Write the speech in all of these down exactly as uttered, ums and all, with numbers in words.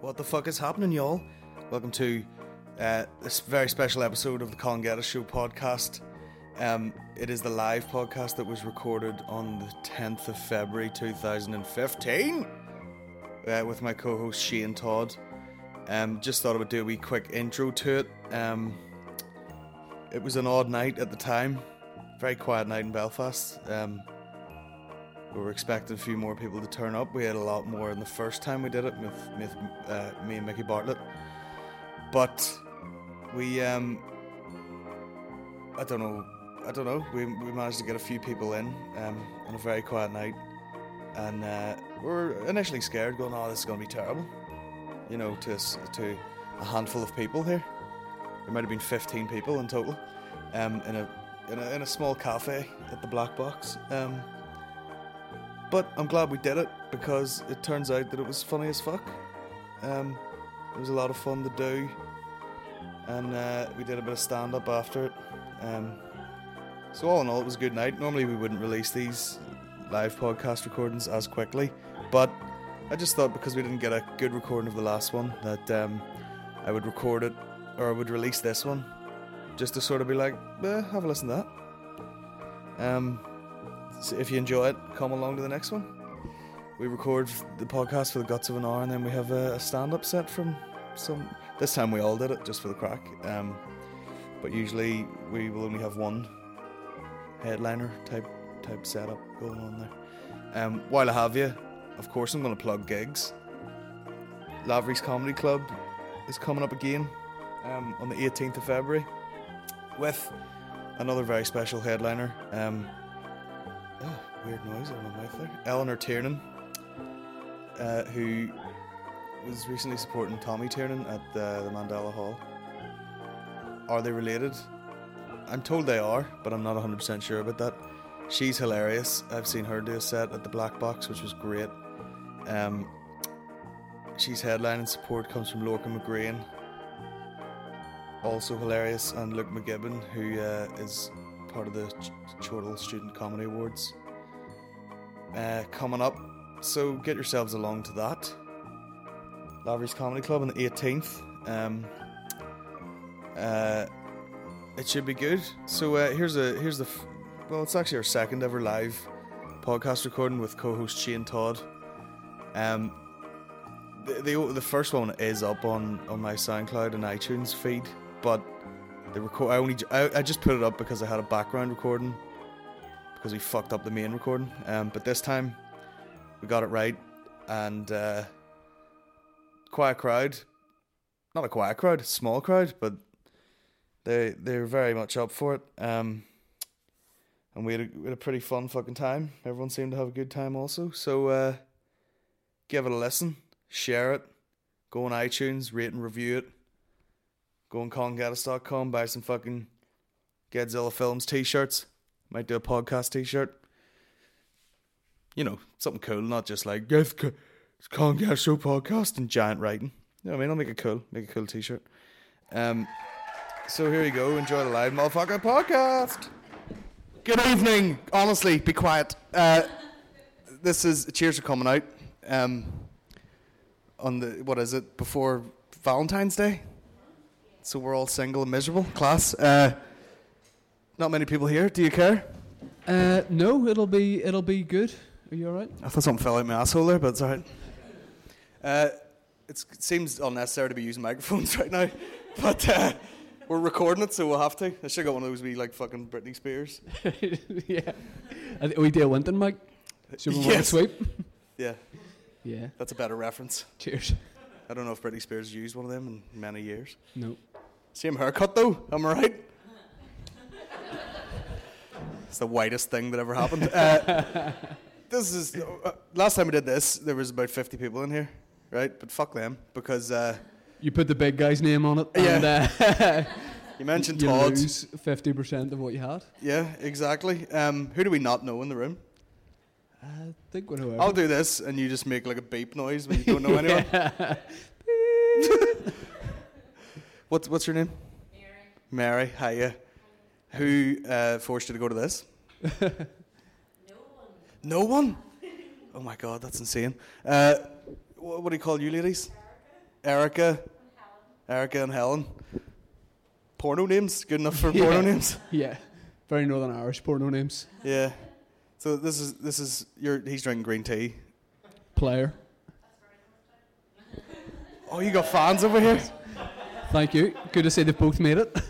What the fuck is happening, y'all? Welcome to uh, this very special episode of the Colin Geddes Show podcast. Um, it is the live podcast that was recorded on the tenth of February two thousand fifteen uh, with my co-host Shane Todd. Um, just thought I would do a wee quick intro to it. Um, it was an odd night at the time, very quiet night in Belfast. Um, we were expecting a few more people to turn up. We had a lot more than the first time we did it with, with uh, me and Mickey Bartlett. But we, um, I don't know, I don't know. We we managed to get a few people in um, on a very quiet night, and uh, we were initially scared, going, "Oh, this is going to be terrible." You know, to to a handful of people here. There might have been fifteen people in total, um, in a in a in a small cafe at the Black Box. Um, but I'm glad we did it because it turns out that it was funny as fuck. Um, it was a lot of fun to do, and uh, we did a bit of stand up after it. Um, so all in all, it was a good night. Normally we wouldn't release these live podcast recordings as quickly, but I just thought because we didn't get a good recording of the last one that um, I would record it, or I would release this one just to sort of be like, eh, have a listen to that. Um, so if you enjoy it, come along to the next one. We record the podcast for the guts of an hour, and then we have a, a stand-up set from some. This time we all did it just for the crack. Um, but usually we will only have one headliner type type setup going on there. Um, while I have you, of course, I'm going to plug gigs. Lavery's Comedy Club is coming up again um, on the eighteenth of February with another very special headliner. Um, oh, weird noise in my mouth there. Eleanor Tiernan, uh, who was recently supporting Tommy Tiernan at the, the Mandela Hall. Are they related? I'm told they are, but I'm not one hundred percent sure about that. She's hilarious. I've seen her do a set at the Black Box, which was great. Um, she's headlining. Support comes from Lorcan McGrain, also hilarious, and Luke McGibbon, who uh, is part of the Ch- Chortle Student Comedy Awards, uh, coming up. So get yourselves along to that. Lavery's Comedy Club on the eighteenth. Um, uh, it should be good. So uh, here's a here's the. F- Well, it's actually our second ever live podcast recording with co-host Shane Todd. Um, the, the the first one is up on, on my SoundCloud and iTunes feed, but the record I only I, I just put it up because I had a background recording because we fucked up the main recording. Um, but this time we got it right, and uh, quiet crowd, not a quiet crowd, a small crowd, but they they're very much up for it. Um. And we had, a, we had a pretty fun fucking time. Everyone seemed to have a good time also. So, uh, give it a listen. Share it. Go on iTunes. Rate and review it. Go on colin geddes dot com. Buy some fucking Godzilla Films t-shirts. Might do a podcast t-shirt. You know, something cool. Not just like, yes, it's Colin Geddes Show podcast and giant writing. You know what I mean? I'll make it cool. Make a cool t-shirt. Um, so here you go. Enjoy the live motherfucker podcast. Good evening. Honestly, be quiet. Uh, this is cheers for coming out. Um, on the what is it before Valentine's Day? So we're all single and miserable. Class. Uh, not many people here. Do you care? Uh, no, it'll be it'll be good. Are you all right? I thought something fell out my asshole there, but it's alright. Uh, it's, it seems unnecessary to be using microphones right now, but. Uh, We're recording it, so we'll have to. I should have got one of those wee, like, fucking Britney Spears. Yeah. Are we do a Winton mic? Should we yes. want a sweep? Yeah. Yeah. That's a better reference. Cheers. I don't know if Britney Spears used one of them in many years. No. Same haircut, though. Am I right? It's the whitest thing that ever happened. Uh, this is... Uh, last time we did this, there was about fifty people in here, right? But fuck them, because... Uh, You put the big guy's name on it, yeah. and uh, you mentioned you Todd. lose fifty percent of what you had. Yeah, exactly. Um, who do we not know in the room? I think we're whoever. I'll do this, and you just make like a beep noise when you don't know anyone. what's what's your name? Mary. Mary, hiya. Who uh, forced you to go to this? No one. No one? Oh my God, that's insane. Uh, what, what do you call you ladies? Erica, Erica and Helen. Porno names, good enough for porno Yeah. names. Yeah. Very Northern Irish porno names. Yeah. So this is this is your. He's drinking green tea. Player. Oh, you got fans over here. Thank you. Good to see they've both made it.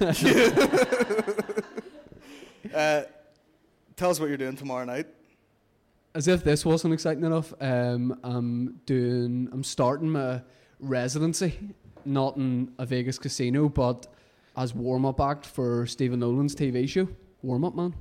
Uh, tell us what you're doing tomorrow night. As if this wasn't exciting enough, um, I'm doing. I'm starting my residency, not in a Vegas casino, but as warm-up act for Stephen Nolan's T V show. Warm-up, man.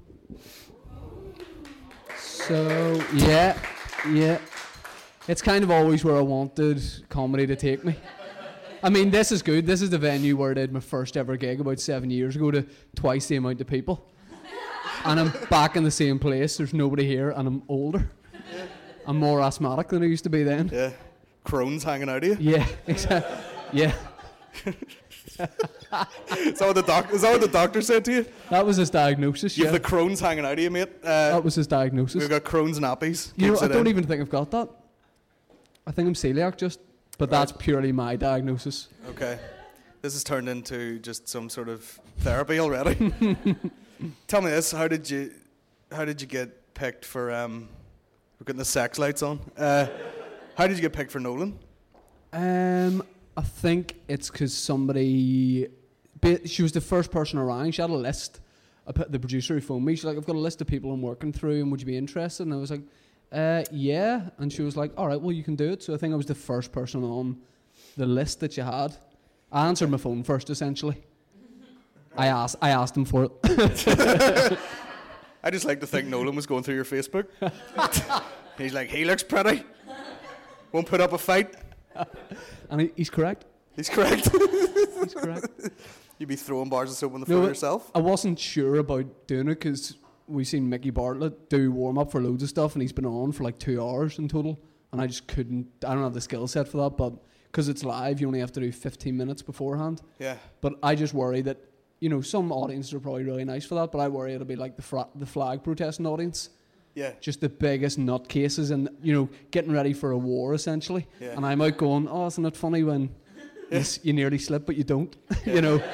So yeah, yeah. It's kind of always where I wanted comedy to take me. I mean, this is good. This is the venue where I did my first ever gig about seven years ago to twice the amount of people. And I'm back in the same place. There's nobody here, and I'm older. I'm more asthmatic than I used to be then. Yeah. Crohn's hanging out of you. Yeah, exactly. Yeah, Is that what the doc? Is that what the doctor said to you? that was his diagnosis. You Yeah, have the Crohn's hanging out of you, mate. Uh, that was his diagnosis. we've got Crohn's nappies. You know, Keeps I it don't in. even think I've got that. I think I'm celiac, just, but Right. that's purely my diagnosis. Okay. This has turned into just some sort of therapy already. Tell me this: How did you, how did you get picked for? Um, we're getting the sex lights on. Uh, how did you get picked for Nolan? Um, I think it's because somebody. ba- She was the first person I rang. She had a list. I put the producer who phoned me. She's like, "I've got a list of people I'm working through, and would you be interested?" And I was like, uh, "Yeah." And she was like, "All right, well, you can do it." So I think I was the first person on the list that you had. I answered my phone first, essentially. I asked. I asked him for it. I just like to think Nolan was going through your Facebook. He's like, he looks pretty. Won't put up a fight. And he, he's correct. He's correct. He's correct. You'd be throwing bars of soap on the No, floor it- yourself. I wasn't sure about doing it because we've seen Mickey Bartlett do warm up for loads of stuff, and he's been on for like two hours in total. And I just couldn't. I don't have the skill set for that, but because it's live, you only have to do fifteen minutes beforehand. Yeah. But I just worry that, you know, some audiences are probably really nice for that, but I worry it'll be like the fra- the flag protesting audience, Yeah. just the biggest nutcases, and you know, getting ready for a war essentially. Yeah. And I'm out going, oh, isn't it funny when Yeah. you, s- you nearly slip but you don't, Yeah. you know.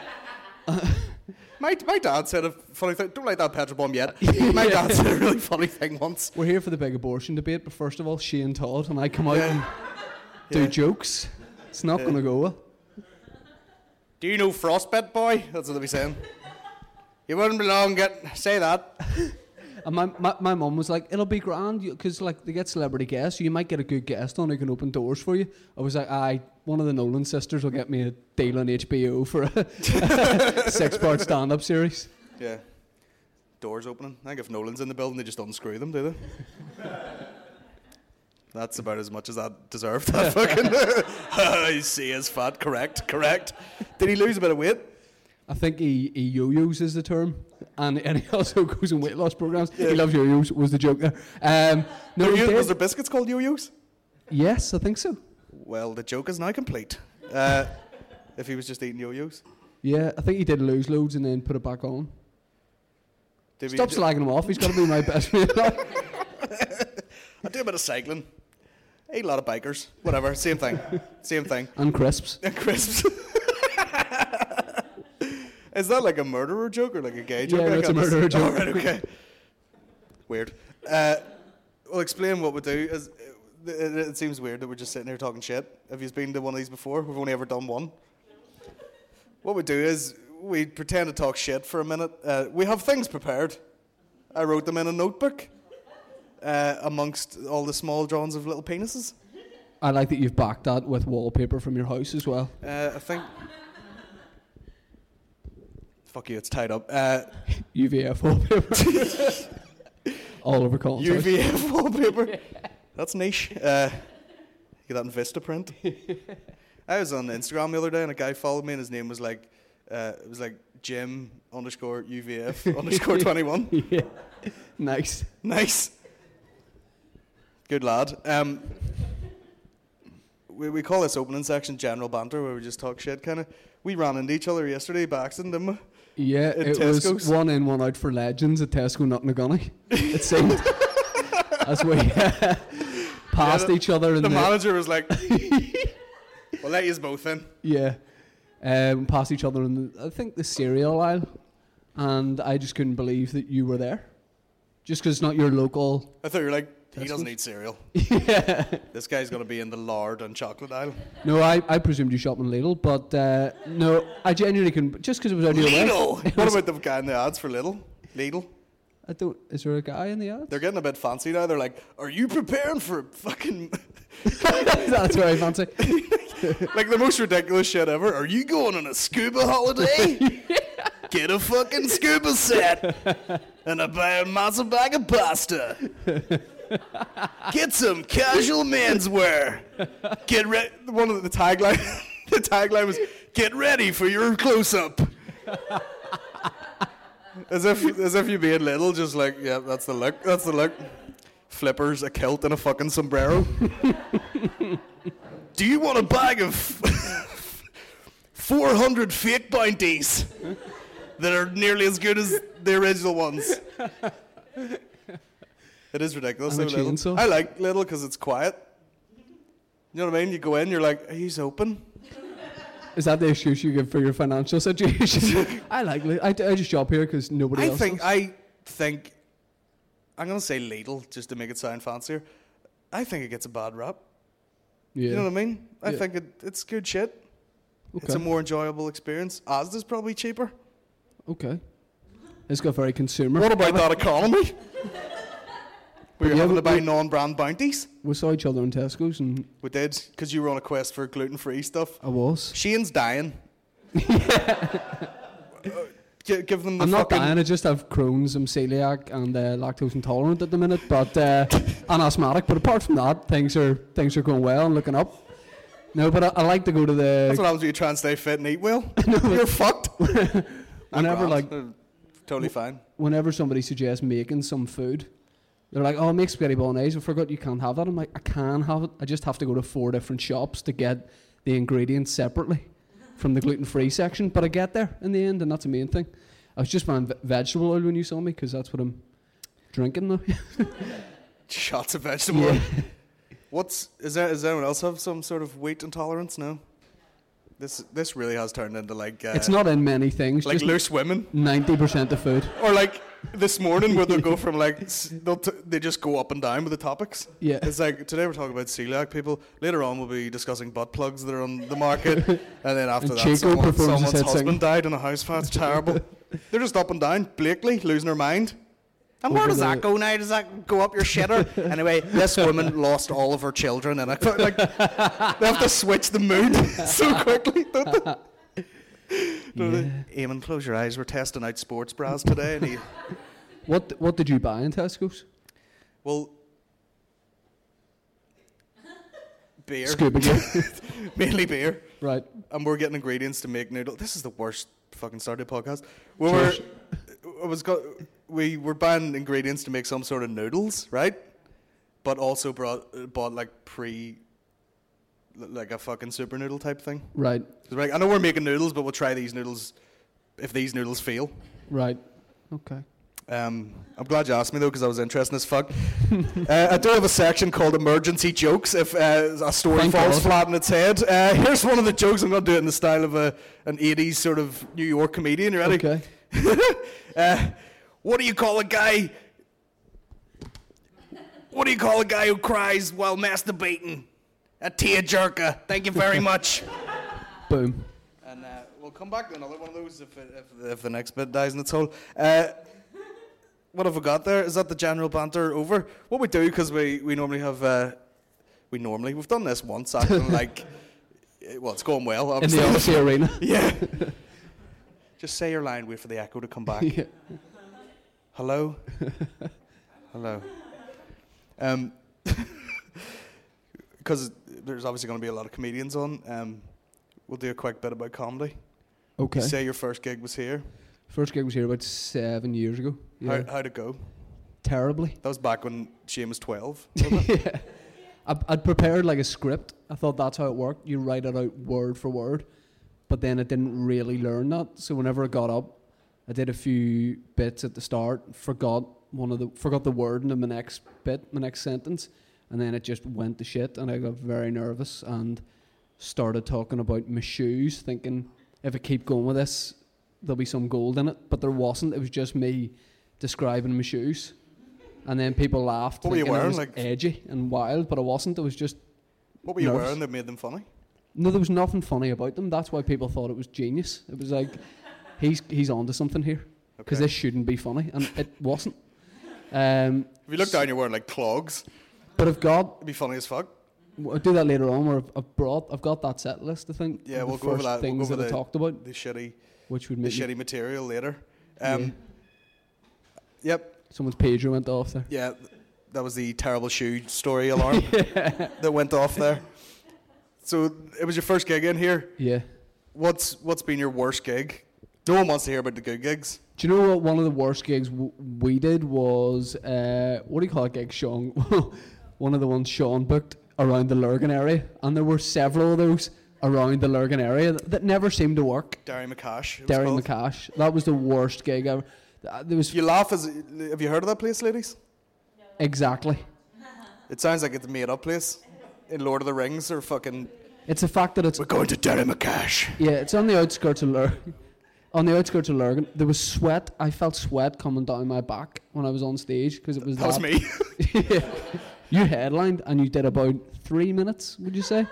My, my dad said a funny thing. Don't like that petrol bomb yet. My dad said a really funny thing once. We're here for the big abortion debate, but first of all, Shane Todd, and I come out Yeah. and do Yeah. jokes. It's not Yeah. going to go well. Do you know frostbite, boy? That's what they'll be saying. You wouldn't belong getting say that. And my, my, my mum was like, it'll be grand, because like they get celebrity guests, so you might get a good guest on who can open doors for you. I was like, aye, one of the Nolan sisters will get me a deal on H B O for a six-part stand-up series. Yeah. Doors opening. I think if Nolan's in the building, they just unscrew them, do they? That's about as much as that deserved. That fucking. I see his fat. Correct. Correct. Did he lose a bit of weight? I think he, he yo-yos is the term, and, and he also goes in weight loss programs. Yeah. He loves yo-yos, was the joke there. Um, no, Were he you- did. was there biscuits called yo-yos? Yes, I think so. Well, the joke is now complete. Uh, if he was just eating yo-yos. Yeah, I think he did lose loads and then put it back on. Did we Stop do- slagging him off. He's got to be my best mate. I do a bit of cycling. I eat a lot of bikers. Whatever. Same thing. Same thing. And crisps. And crisps. Is that like a murderer joke or like a gay joke? Yeah, I no, it's a can't murderer s- joke. Oh, right, okay. Weird. Uh, well, explain what we do. Is, it, it seems weird that we're just sitting here talking shit. Have you been to one of these before? We've only ever done one. What we do is we pretend to talk shit for a minute. Uh, we have things prepared. I wrote them in a notebook uh, amongst all the small drawings of little penises. I like that you've backed that with wallpaper from your house as well. Uh, I think... Fuck you, it's tied up. Uh, U V F wallpaper. All over Colin's U house. V F wallpaper. That's niche. Uh, get that in Vistaprint. I was on Instagram the other day and a guy followed me and his name was like, uh, it was like Jim underscore U V F underscore twenty-one. Yeah. Nice. Nice. Good lad. Um, we we call this opening section general banter where we just talk shit kind of. We ran into each other yesterday by accident, didn't we? Yeah, At it Tesco's? was one in, one out for legends at Tesco Knocknagunny. It seemed. As we uh, passed the- each other in The the... manager was like, We'll let you both in. Yeah. Um, past each other in the, I think the cereal aisle, and I just couldn't believe that you were there. Just because it's not your local. I thought you were like, he Tesco's? doesn't eat cereal. Yeah. This guy's going to be in the lard and chocolate aisle. No, I, I presumed you shop in Lidl, but uh, no, I genuinely couldn't. Just because it was out of your way. Lidl! What about the guy in the ads for Lidl? Lidl? I don't. Is there a guy in the ad? They're getting a bit fancy now. They're like, are you preparing for fucking... That's very fancy. like the most ridiculous shit ever. Are you going on a scuba holiday? Get a fucking scuba set and a, ba- a massive bag of pasta. Get some casual menswear. Get ready. One of the tagline. The tagline was, "Get ready for your close-up." As if, as if you being little, just like, yeah, that's the look. That's the look. Flippers, a kilt, and a fucking sombrero. Do you want a bag of four hundred fake bounties that are nearly as good as the original ones? It is ridiculous. I'm a so little. chainsaw. I like Little because it's quiet. You know what I mean? You go in, you're like, he's open. Is that the excuse you give for your financial situation? I like Lidl. I, I just shop here because nobody I else think, does. I think, I'm going to say Lidl just to make it sound fancier. I think it gets a bad rap. Yeah. You know what I mean? I Yeah. think it, it's good shit. Okay. It's a more enjoyable experience. Asda's probably cheaper. Okay. It's got very consumer. What about that economy? Were you Yeah, having we- to buy we- non-brand bounties? We saw each other in Tesco's and We did, because you were on a quest for gluten-free stuff. I was. Shane's dying. G- give them the I'm not fucking... dying. I just have Crohn's, I'm celiac, and uh, lactose intolerant at the minute, but uh, and asthmatic. But apart from that, things are things are going well and looking up. No, but I, I like to go to That's the what happens when you try and stay fit and eat well. You're fucked. I'm whenever grand. like Uh, Totally fine. whenever somebody suggests making some food. They're like, oh, make spaghetti bolognese. I forgot you can't have that. I'm like, I can have it. I just have to go to four different shops to get the ingredients separately from the gluten-free section. But I get there in the end, and that's the main thing. I was just buying ve- vegetable oil when you saw me, because that's what I'm drinking now. Shots of vegetable. Yeah. oil. What's is there? Does anyone else have some sort of weight intolerance? No. This this really has turned into like uh, It's not in many things. like just loose women, ninety percent of food. or like this morning where they'll go from like s- they'll t- they just go up and down with the topics. Yeah. It's like today we're talking about celiac people. Later on we'll be discussing butt plugs that are on the market, and then after And that Chico someone, performs his someone's hit husband sing. died in a house fire. It's terrible. They're just up and down, Blakely losing her mind. And where Over does that the- go now? Does that go up your shitter? Anyway, this woman lost all of her children, and I felt like they have to switch the mood so quickly, don't they? Don't they? Eamon, close your eyes. We're testing out sports bras today. And he, What What did you buy in Tesco's? well, beer. Scuba gear. Mainly beer. Right. And we're getting ingredients to make noodles. This is the worst fucking start to a podcast. We Cheers. were, I was go, we were buying ingredients to make some sort of noodles, right? But also brought bought like pre, like a fucking super noodle type thing. Right. 'Cause we're like, I know we're making noodles, but we'll try these noodles if these noodles fail. Right. Okay. Um, I'm glad you asked me though, because I was interested as fuck. uh, I do have a section called emergency jokes. If uh, a story Thank falls God. flat on its head, uh, here's one of the jokes. I'm going to do it in the style of a an eighties sort of New York comedian. You ready? Okay. uh, what do you call a guy? What do you call a guy who cries while masturbating? A tearjerker. Thank you very much. Boom. And uh, we'll come back to another one of those if it, if, if the next bit dies in its hole. Uh, what have we got there? Is that the general banter over? What we do, because we, we normally have, uh, we normally, we've done this once, acting like, eh, well, it's going well, In obviously. the Odyssey Arena. Yeah. Just say your line, wait for the echo to come back. Yeah. Hello? Hello. Um, because there's obviously going to be a lot of comedians on, um, we'll do a quick bit about comedy. Okay. You say your first gig was here. First gig was here about seven years ago. Yeah. How, how'd it go? Terribly. That was back when Shane was twelve. wasn't it? Yeah. I, I'd prepared like a script. I thought that's how it worked. You write it out word for word. But then I didn't really learn that. So whenever I got up, I did a few bits at the start, forgot one of the forgot the word in my next bit, my next sentence, and then it just went to shit and I got very nervous and started talking about my shoes, thinking if I keep going with this, there'll be some gold in it. But there wasn't. It was just me describing my shoes. And then people laughed. What were you thinking wearing, it was like- edgy and wild, but I wasn't. It was just What were you nervous. wearing that made them funny? No, there was nothing funny about them. That's why people thought it was genius. It was like, he's he's onto something here, because Okay. this shouldn't be funny, and it wasn't. Um, If you look down, you're wearing like clogs. but I've got. It'd be funny as fuck. I'll do that later on. Where I've, I've brought. I've got that set list. I think. Yeah, of we'll the go over first that. We'll Things go over that I the- talked about, The shitty, which would the make me- shitty material later. Um, Yeah. Yep. someone's pager went off there. Yeah. That was the terrible shoe story alarm that went off there. So it was your first gig in here. Yeah. What's what's been your worst gig? No one wants to hear about the good gigs. Do you know what? One of the worst gigs w- we did was uh, what do you call a gig, Sean? One of the ones Sean booked around the Lurgan area, and there were several of those around the Lurgan area that, that never seemed to work. Derry McCash. it was Derry called. McCash. That was the worst gig ever. Uh, There was You laugh as have you heard of that place, ladies? exactly. It sounds like it's a made up place. In Lord of the Rings or fucking It's the fact that it's we're going to Derry McCash. yeah, it's on the outskirts of Lurgan. On the outskirts of Lurgan, there was sweat. I felt sweat coming down my back when I was on stage because it was That was me. You headlined and you did about three minutes. Would you say?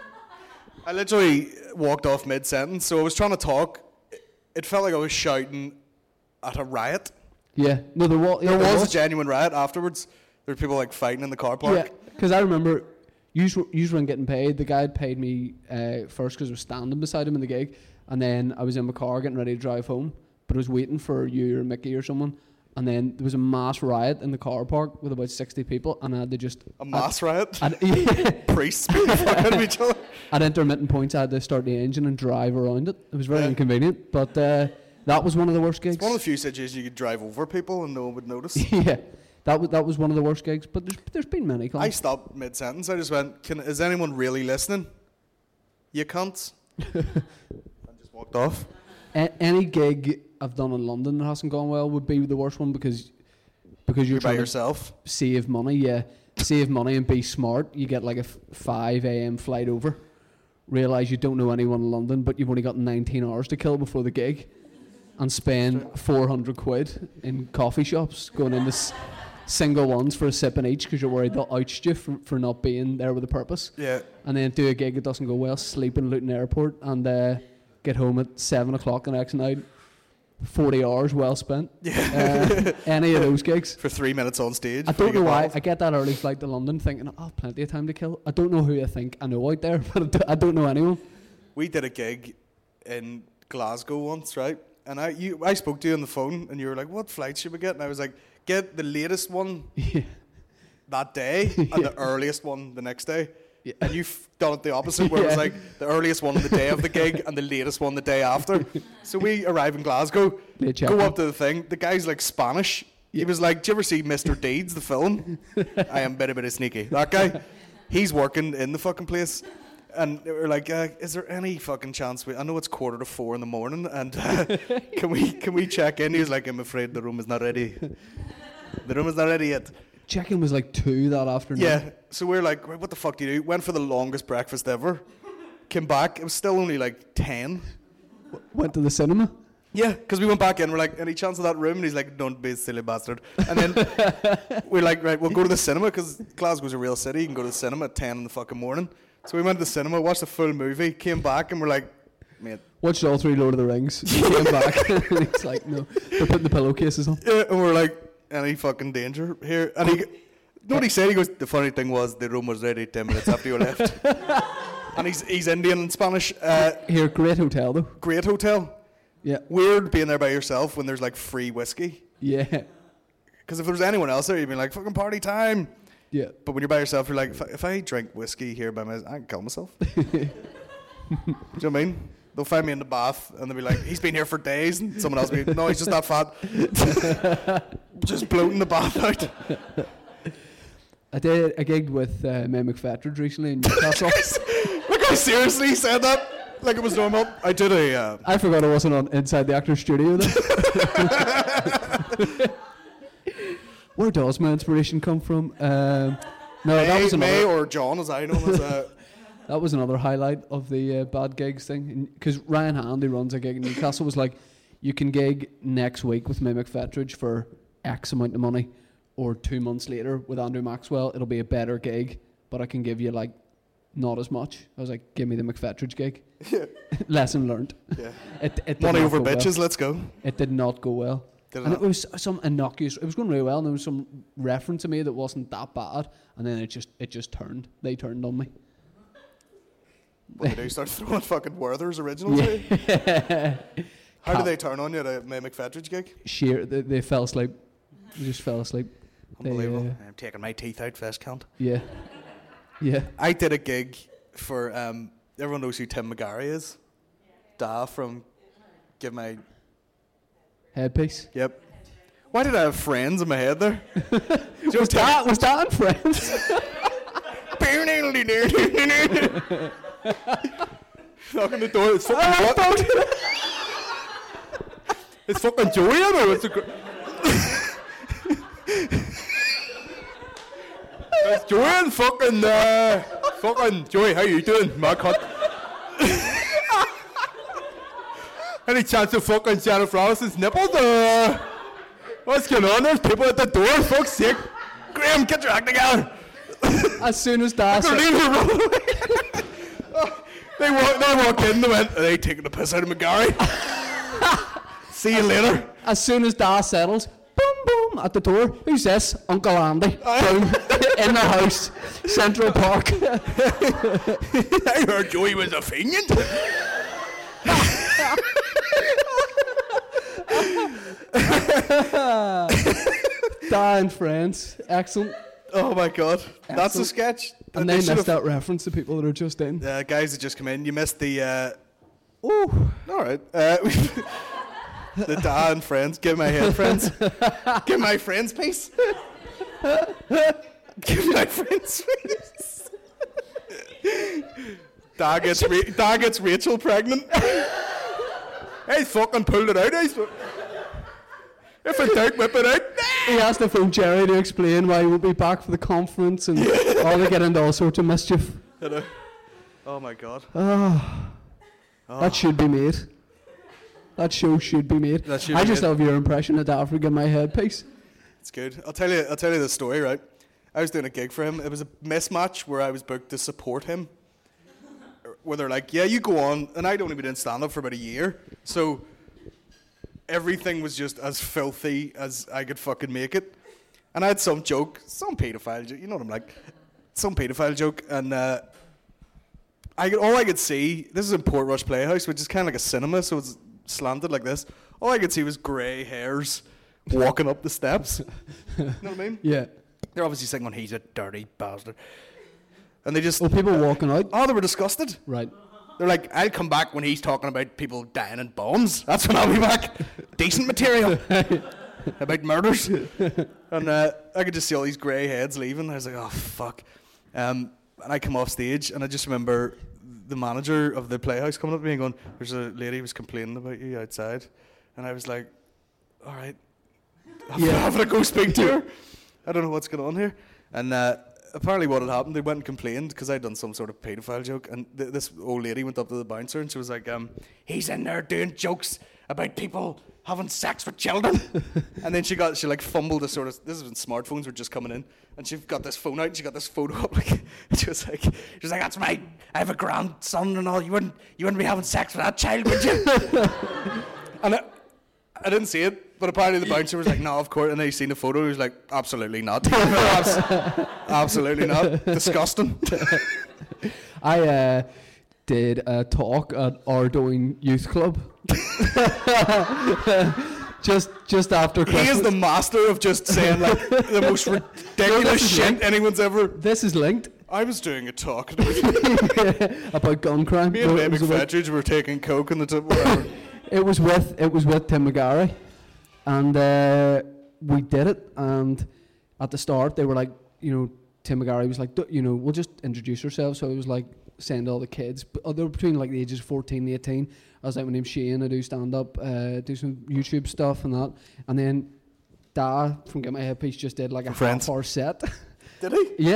I literally walked off mid sentence, so I was trying to talk. It felt like I was shouting at a riot. Yeah. No, there was. There was a genuine riot afterwards. There were people like fighting in the car park. Yeah, because I remember you weren't getting paid. The guy had paid me uh, first because I was standing beside him in the gig, and then I was in my car getting ready to drive home, but I was waiting for you or Mickey or someone, and then there was a mass riot in the car park with about sixty people, and I had to just A mass riot. I'd, I'd, Priests being fucking at each other. at intermittent points, I had to start the engine and drive around it. It was very Yeah. inconvenient, but uh, that was one of the worst gigs. It's one of the few situations you could drive over people and no one would notice. yeah, that was that was one of the worst gigs. But there's there's been many. I Cons. stopped mid sentence. I just went, Can, is anyone really listening? You cunts. And just walked off. A- any gig I've done in London that hasn't gone well would be the worst one because because you're, You're by trying yourself. to save money. Yeah, save money and be smart. You get like a f- five a.m. flight over. Realise you don't know anyone in London, but you've only got nineteen hours to kill before the gig, and spend four hundred quid in coffee shops going in this single ones for a sip in each because you're worried they'll oust you for, for not being there with a purpose. Yeah. And then do a gig that doesn't go well, sleep in Luton Airport, and uh, get home at seven o'clock the next night. Forty hours well spent. Yeah. Uh, any of those gigs. For three minutes on stage. I before don't you know get why. bald. I get that early flight to London thinking, oh, plenty of time to kill. I don't know who I think I know out there, but I do- I don't know anyone. We did a gig in Glasgow once, right? And I you I spoke to you on the phone and you were like, what flight should we get? And I was like, get the latest one Yeah. that day and the earliest one the next day. Yeah. And you've done it the opposite, where it was Yeah. like the earliest one on the day of the gig and the latest one the day after. So we arrive in Glasgow, Late go check-in. up to the thing. The guy's like Spanish. He Yeah. was like, do you ever see Mister Deeds, the film? I am very, very sneaky. That guy, he's working in the fucking place. And we're like, uh, is there any fucking chance we? I know it's quarter to four in the morning, and uh, can we can we check in? He was like, I'm afraid the room is not ready. The room is not ready yet. Check-in was like two that afternoon. Yeah. So we're like, "Right, what the fuck do you do? Went for the longest breakfast ever. Came back. It was still only like ten. Went to the cinema. Yeah, because we went back in. We're like, any chance of that room? And he's like, don't be a silly bastard. And then we're like, right, we'll go to the cinema because Glasgow's a real city. You can go to the cinema at ten in the fucking morning. So we went to the cinema, watched the full movie, came back, and we're like, mate. Watched all three Lord of the Rings. Came back. And he's like, no. They're putting the pillowcases on. Yeah, and we're like, any fucking danger here? And he, you know what he said? He goes, the funny thing was the room was ready ten minutes after you left. And he's he's Indian and Spanish. Uh, Here, great hotel though. great hotel. Yeah. Weird being there by yourself when there's like free whiskey. Yeah. Because if there was anyone else there, you'd be like, fucking party time. Yeah. But when you're by yourself, you're like, if I, if I drink whiskey here by myself, I can kill myself. Do you know what I mean? They'll find me in the bath and they'll be like, he's been here for days. And someone else will be, no, he's just that fat. Just bloating the bath out. I did a gig with uh, May McFettridge recently in Newcastle. Look, I seriously said that like it was normal. I did a... Uh, I forgot I wasn't on inside the actor's studio then. Where does my inspiration come from? Um, no, that May, was another. May or John, as I know him, as a... That was another highlight of the uh, bad gigs thing. Because Ryan Hand, who runs a gig in Newcastle, was like, you can gig next week with May McFetridge for X amount of money, or two months later with Andrew Maxwell, it'll be a better gig, but I can give you like not as much. I was like, give me the McFetridge gig. Yeah. Lesson learned. Yeah. It, it did Money not over go bitches, well. let's go. It did not go well. Did it And not? it was some innocuous, it was going really well, and there was some reference to me that wasn't that bad, and then it just it just turned. They turned on me. What did they start throwing fucking Werther's originals at you? Yeah. How Cal- did they turn on you at a May McFetridge gig? Sheer, they, they fell asleep. They just fell asleep. They, Unbelievable. uh, I'm taking my teeth out, fest count. yeah. Yeah. I did a gig for, um, everyone knows who Tim McGarry is. Da from Give My... Headpiece. Yep. Why did I have friends in my head there? Was that, was that in Friends? Knocking the door. It's fucking what? It's fucking Joey, I know. It's a gr- It's Joey and fucking, uh, fucking Joey, how you doing, my cunt? Any chance of fucking Jennifer Aniston's nipples? Uh, what's going on? There's people at the door, fuck's sake. Graham, get your act together. As soon as that They're said, leaving her run away. Oh, they walk, they walk in, they went, are they taking the piss out of McGarry? See you later. as soon as Da settles, boom, boom, at the door. Who's this? Uncle Andy. Boom. In the house. Central Park. I heard Joey was a fiend. Da and Friends. Excellent. Oh my god. That's a Excellent. sketch. And They they should missed have- that reference to people that are just in. Uh, guys that just come in, you missed the, uh, Ooh. alright. Uh, the Da and Friends. Give my head, friends. Give my friends piece. Give my friends piece. Da gets, Ra- Da gets Rachel pregnant. He's fucking pulled it out. He's, if in doubt, whip it out. He has to phone Jerry to explain why he won't be back for the conference, and all they get into all sorts of mischief. You know. Oh my god. Oh, that should be made. That show should be made. That should I be just made. love your impression of Da for Give My Headpiece. It's good. I'll tell you. I'll tell you the story. Right. I was doing a gig for him. It was a mismatch where I was booked to support him. Where they're like, "Yeah, you go on," and I'd only been doing stand up for about a year, so everything was just as filthy as I could fucking make it. And I had some joke, some paedophile joke. You know what I'm like, some paedophile joke, and uh, I could, all I could see. This is in Portrush Playhouse, which is kind of like a cinema, so it's slanted like this. All I could see was grey hairs walking up the steps. You know what I mean? Yeah. They're obviously saying, "He's a dirty bastard," and they just Well, people walking out. oh, they were disgusted. Right. They're like, "I'll come back when he's talking about people dying in bombs. That's when I'll be back. Decent material about murders." And uh, I could just see all these grey heads leaving. I was like, "Oh fuck!" Um, and I come off stage, and I just remember the manager of the Playhouse coming up to me and going, "There's a lady who was complaining about you outside," and I was like, "All right, I'm Yeah. having to go speak to her. I don't know what's going on here." And uh, apparently what had happened, they went and complained because I'd done some sort of paedophile joke, and th- this old lady went up to the bouncer and she was like, um, "He's in there doing jokes about people having sex with children." And then she got, she like fumbled a sort of, this is when smartphones were just coming in, and she got this phone out and she got this photo up, like, and she was like, she was like, "That's my, I have a grandson and all, you wouldn't, you wouldn't be having sex with that child, would you?" And I, I didn't see it, but apparently the bouncer was like, "No, of course." And then he seen the photo, he was like, "Absolutely not." Abs- absolutely not. Disgusting. I uh, did a talk at Ardoing Youth Club. just just after He Christmas. is the master of just saying like the most ridiculous is shit linked. anyone's ever. This is linked I was doing a talk. about gun crime. Me and No, May it was about- McFetridge were taking coke in the tip. Whatever. It was with it was with Tim McGarry, and uh, we did it. And at the start, they were like, you know, Tim McGarry was like, "Du- you know, we'll just introduce ourselves. So it was like saying to all the kids, but uh, they were between like the ages of fourteen and eighteen. I was like, my name's Shane. I do stand up, uh, do some YouTube stuff and that. And then Da from Get My Headpiece just did like a Friends. half hour set. Did he? Yeah,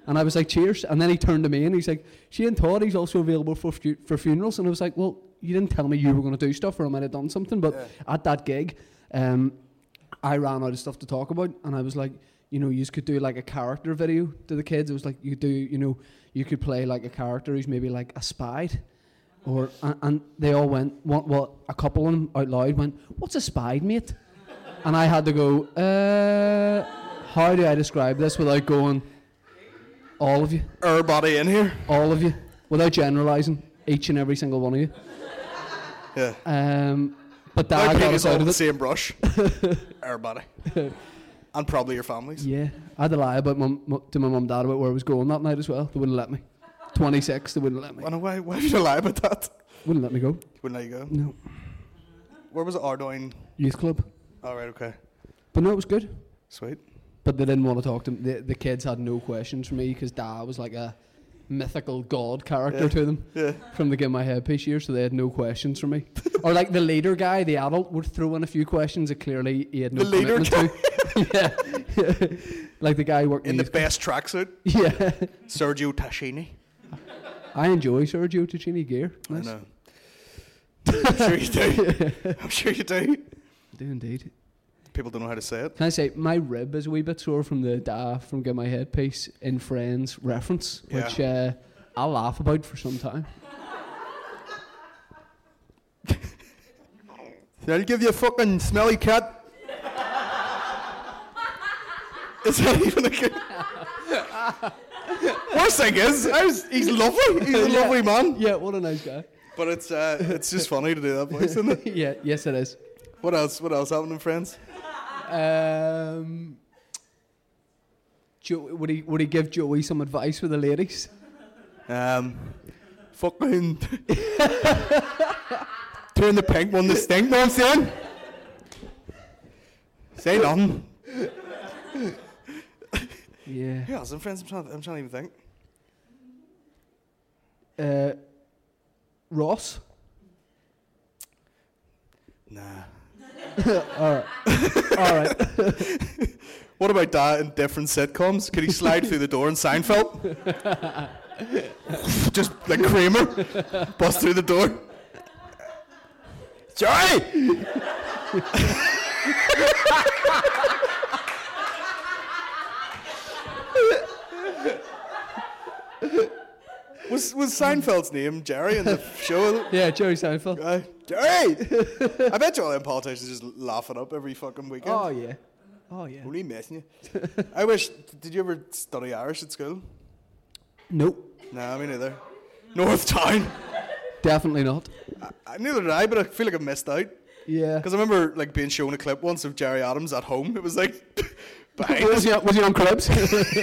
And I was like, cheers. And then he turned to me and he's like, Shane Todd, he's also available for fu- for funerals. And I was like, well, you didn't tell me you were going to do stuff, or I might have done something. But Yeah. at that gig, um, I ran out of stuff to talk about, and I was like, you know, you could do like a character video to the kids. It was like you do, you know, you could play like a character who's maybe like a spy, or and, and they all went. Well, well, a couple of them out loud went, "What's a spy, mate?" And I had to go, uh, how do I describe this without going, all of you, Everybody in here. all of you, without generalising each and every single one of you. Yeah. Um, but Without Dad got painting us us all out with of the it. same brush. Everybody. And probably your families. Yeah, I had to lie about mum, mu- to my mum and dad about where I was going that night as well. They wouldn't let me. twenty-six, they wouldn't let me. I know, why, why did you lie about that? Wouldn't let me go. Wouldn't let you go. No. Where was it? Ardoyne. Youth club. All right, okay. But no, it was good. Sweet. But they didn't want to talk to me. The, the kids had no questions for me because Dad was like a mythical god character Yeah. to them Yeah. from the Give My Headpiece year, so they had no questions for me. Or like the leader guy, the adult, would throw in a few questions that clearly he had no The leader commitment to. yeah. Like the guy working In the youth club. best tracksuit. Yeah. Sergio Tacchini. I enjoy Sergio Tacchini gear. Nice. I know. I'm sure you do. I'm sure you do. I do indeed. People don't know how to say it. Can I say my rib is a wee bit sore from the Da from Get My Headpiece in Friends reference, Yeah. which uh, I'll laugh about for some time. I'll give you a fucking smelly cat. Is that even a good? Worst thing is, I was, he's lovely. He's a Yeah. lovely man. Yeah, what a nice guy. But it's uh, it's just funny to do that voice, isn't it? Yeah, yes it is. What else? What else happened in Friends? Um, Jo- would he would he give Joey some advice with the ladies? Um, fucking turn the pink one to stink, know what I'm saying? Say nothing. Yeah. Who else in Friends? I'm trying, I'm trying to even think. Uh, Ross. Nah. All right. All right. What about that in different sitcoms? Could he slide through the door in Seinfeld? Just like Kramer, bust through the door. Joey! was was Seinfeld's name Jerry in the show? Yeah, Jerry Seinfeld. Uh, Jerry! I bet you all them politicians just laugh it up every fucking weekend. Oh yeah. Oh yeah. Only messing you. I wish. Did you ever study Irish at school? Nope. Nah, me neither. North Town. Definitely not. I, neither did I, but I feel like I missed out. Yeah. Because I remember like being shown a clip once of Jerry Adams at home. It was like behind was, us. he on, was he on Cribs?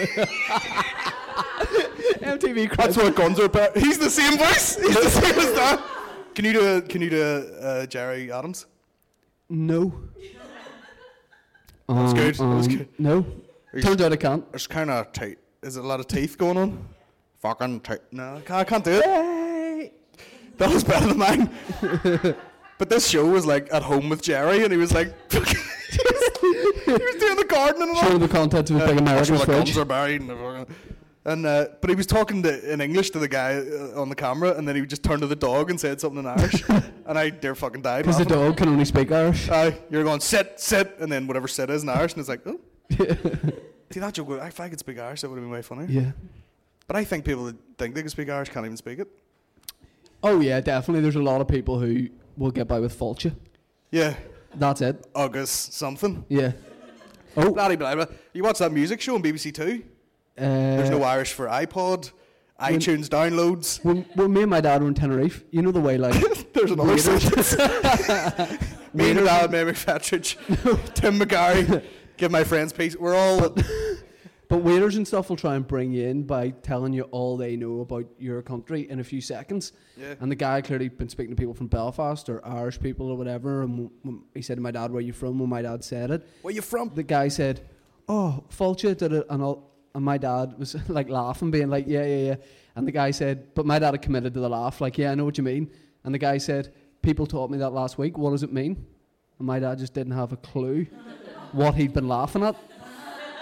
M T V Cribs. That's what guns are about. He's the same voice. He's the same as that. Can you do a, Can you do a, uh, Jerry Adams? No. That was good. That was Um, good. No. Are you Turns out I can't. There's kind of tight. Is it a lot of teeth going on? Fucking tight. No, I can't, I can't do it. Hey. That was better than mine. But this show was like at home with Jerry, and he was like, he was, he was doing the gardening and all. Showing the contents of a big Uh, that's American where the fridge. guns are buried. And, the- and uh, but he was talking to, in English to the guy uh, on the camera, and then he would just turn to the dog and said something in Irish, and I dare fucking died. Because the laughing. dog can only speak Irish. Uh, you're going sit, sit, and then whatever sit is in Irish, and it's like, oh. See that joke? If I could speak Irish, that would have been way funnier. Yeah. But I think people that think they can speak Irish can't even speak it. Oh yeah, definitely. There's a lot of people who will get by with Fulcha. Yeah, That's it. August something. Yeah. Oh. Bloody blah blah. You watch that music show on B B C Two? Uh, There's no Irish for iPod, iTunes downloads. when, when me and my dad were in Tenerife, you know the way like There's another waiters- sentence. Me and Dad, Mary McFettridge, Tim McGarry, give my friends peace. We're all. But waiters and stuff will try and bring you in by telling you all they know about your country in a few seconds. Yeah. And the guy clearly been speaking to people from Belfast or Irish people or whatever. And when he said to my dad, "Where you from?" When my dad said it, Where you from? the guy said, "Oh, Fulcha did it," and all. And my dad was like laughing, being like, "Yeah, yeah, yeah." And the guy said, but my dad had committed to the laugh, like, "Yeah, I know what you mean." And the guy said, "People taught me that last week. What does it mean?" And my dad just didn't have a clue what he'd been laughing at.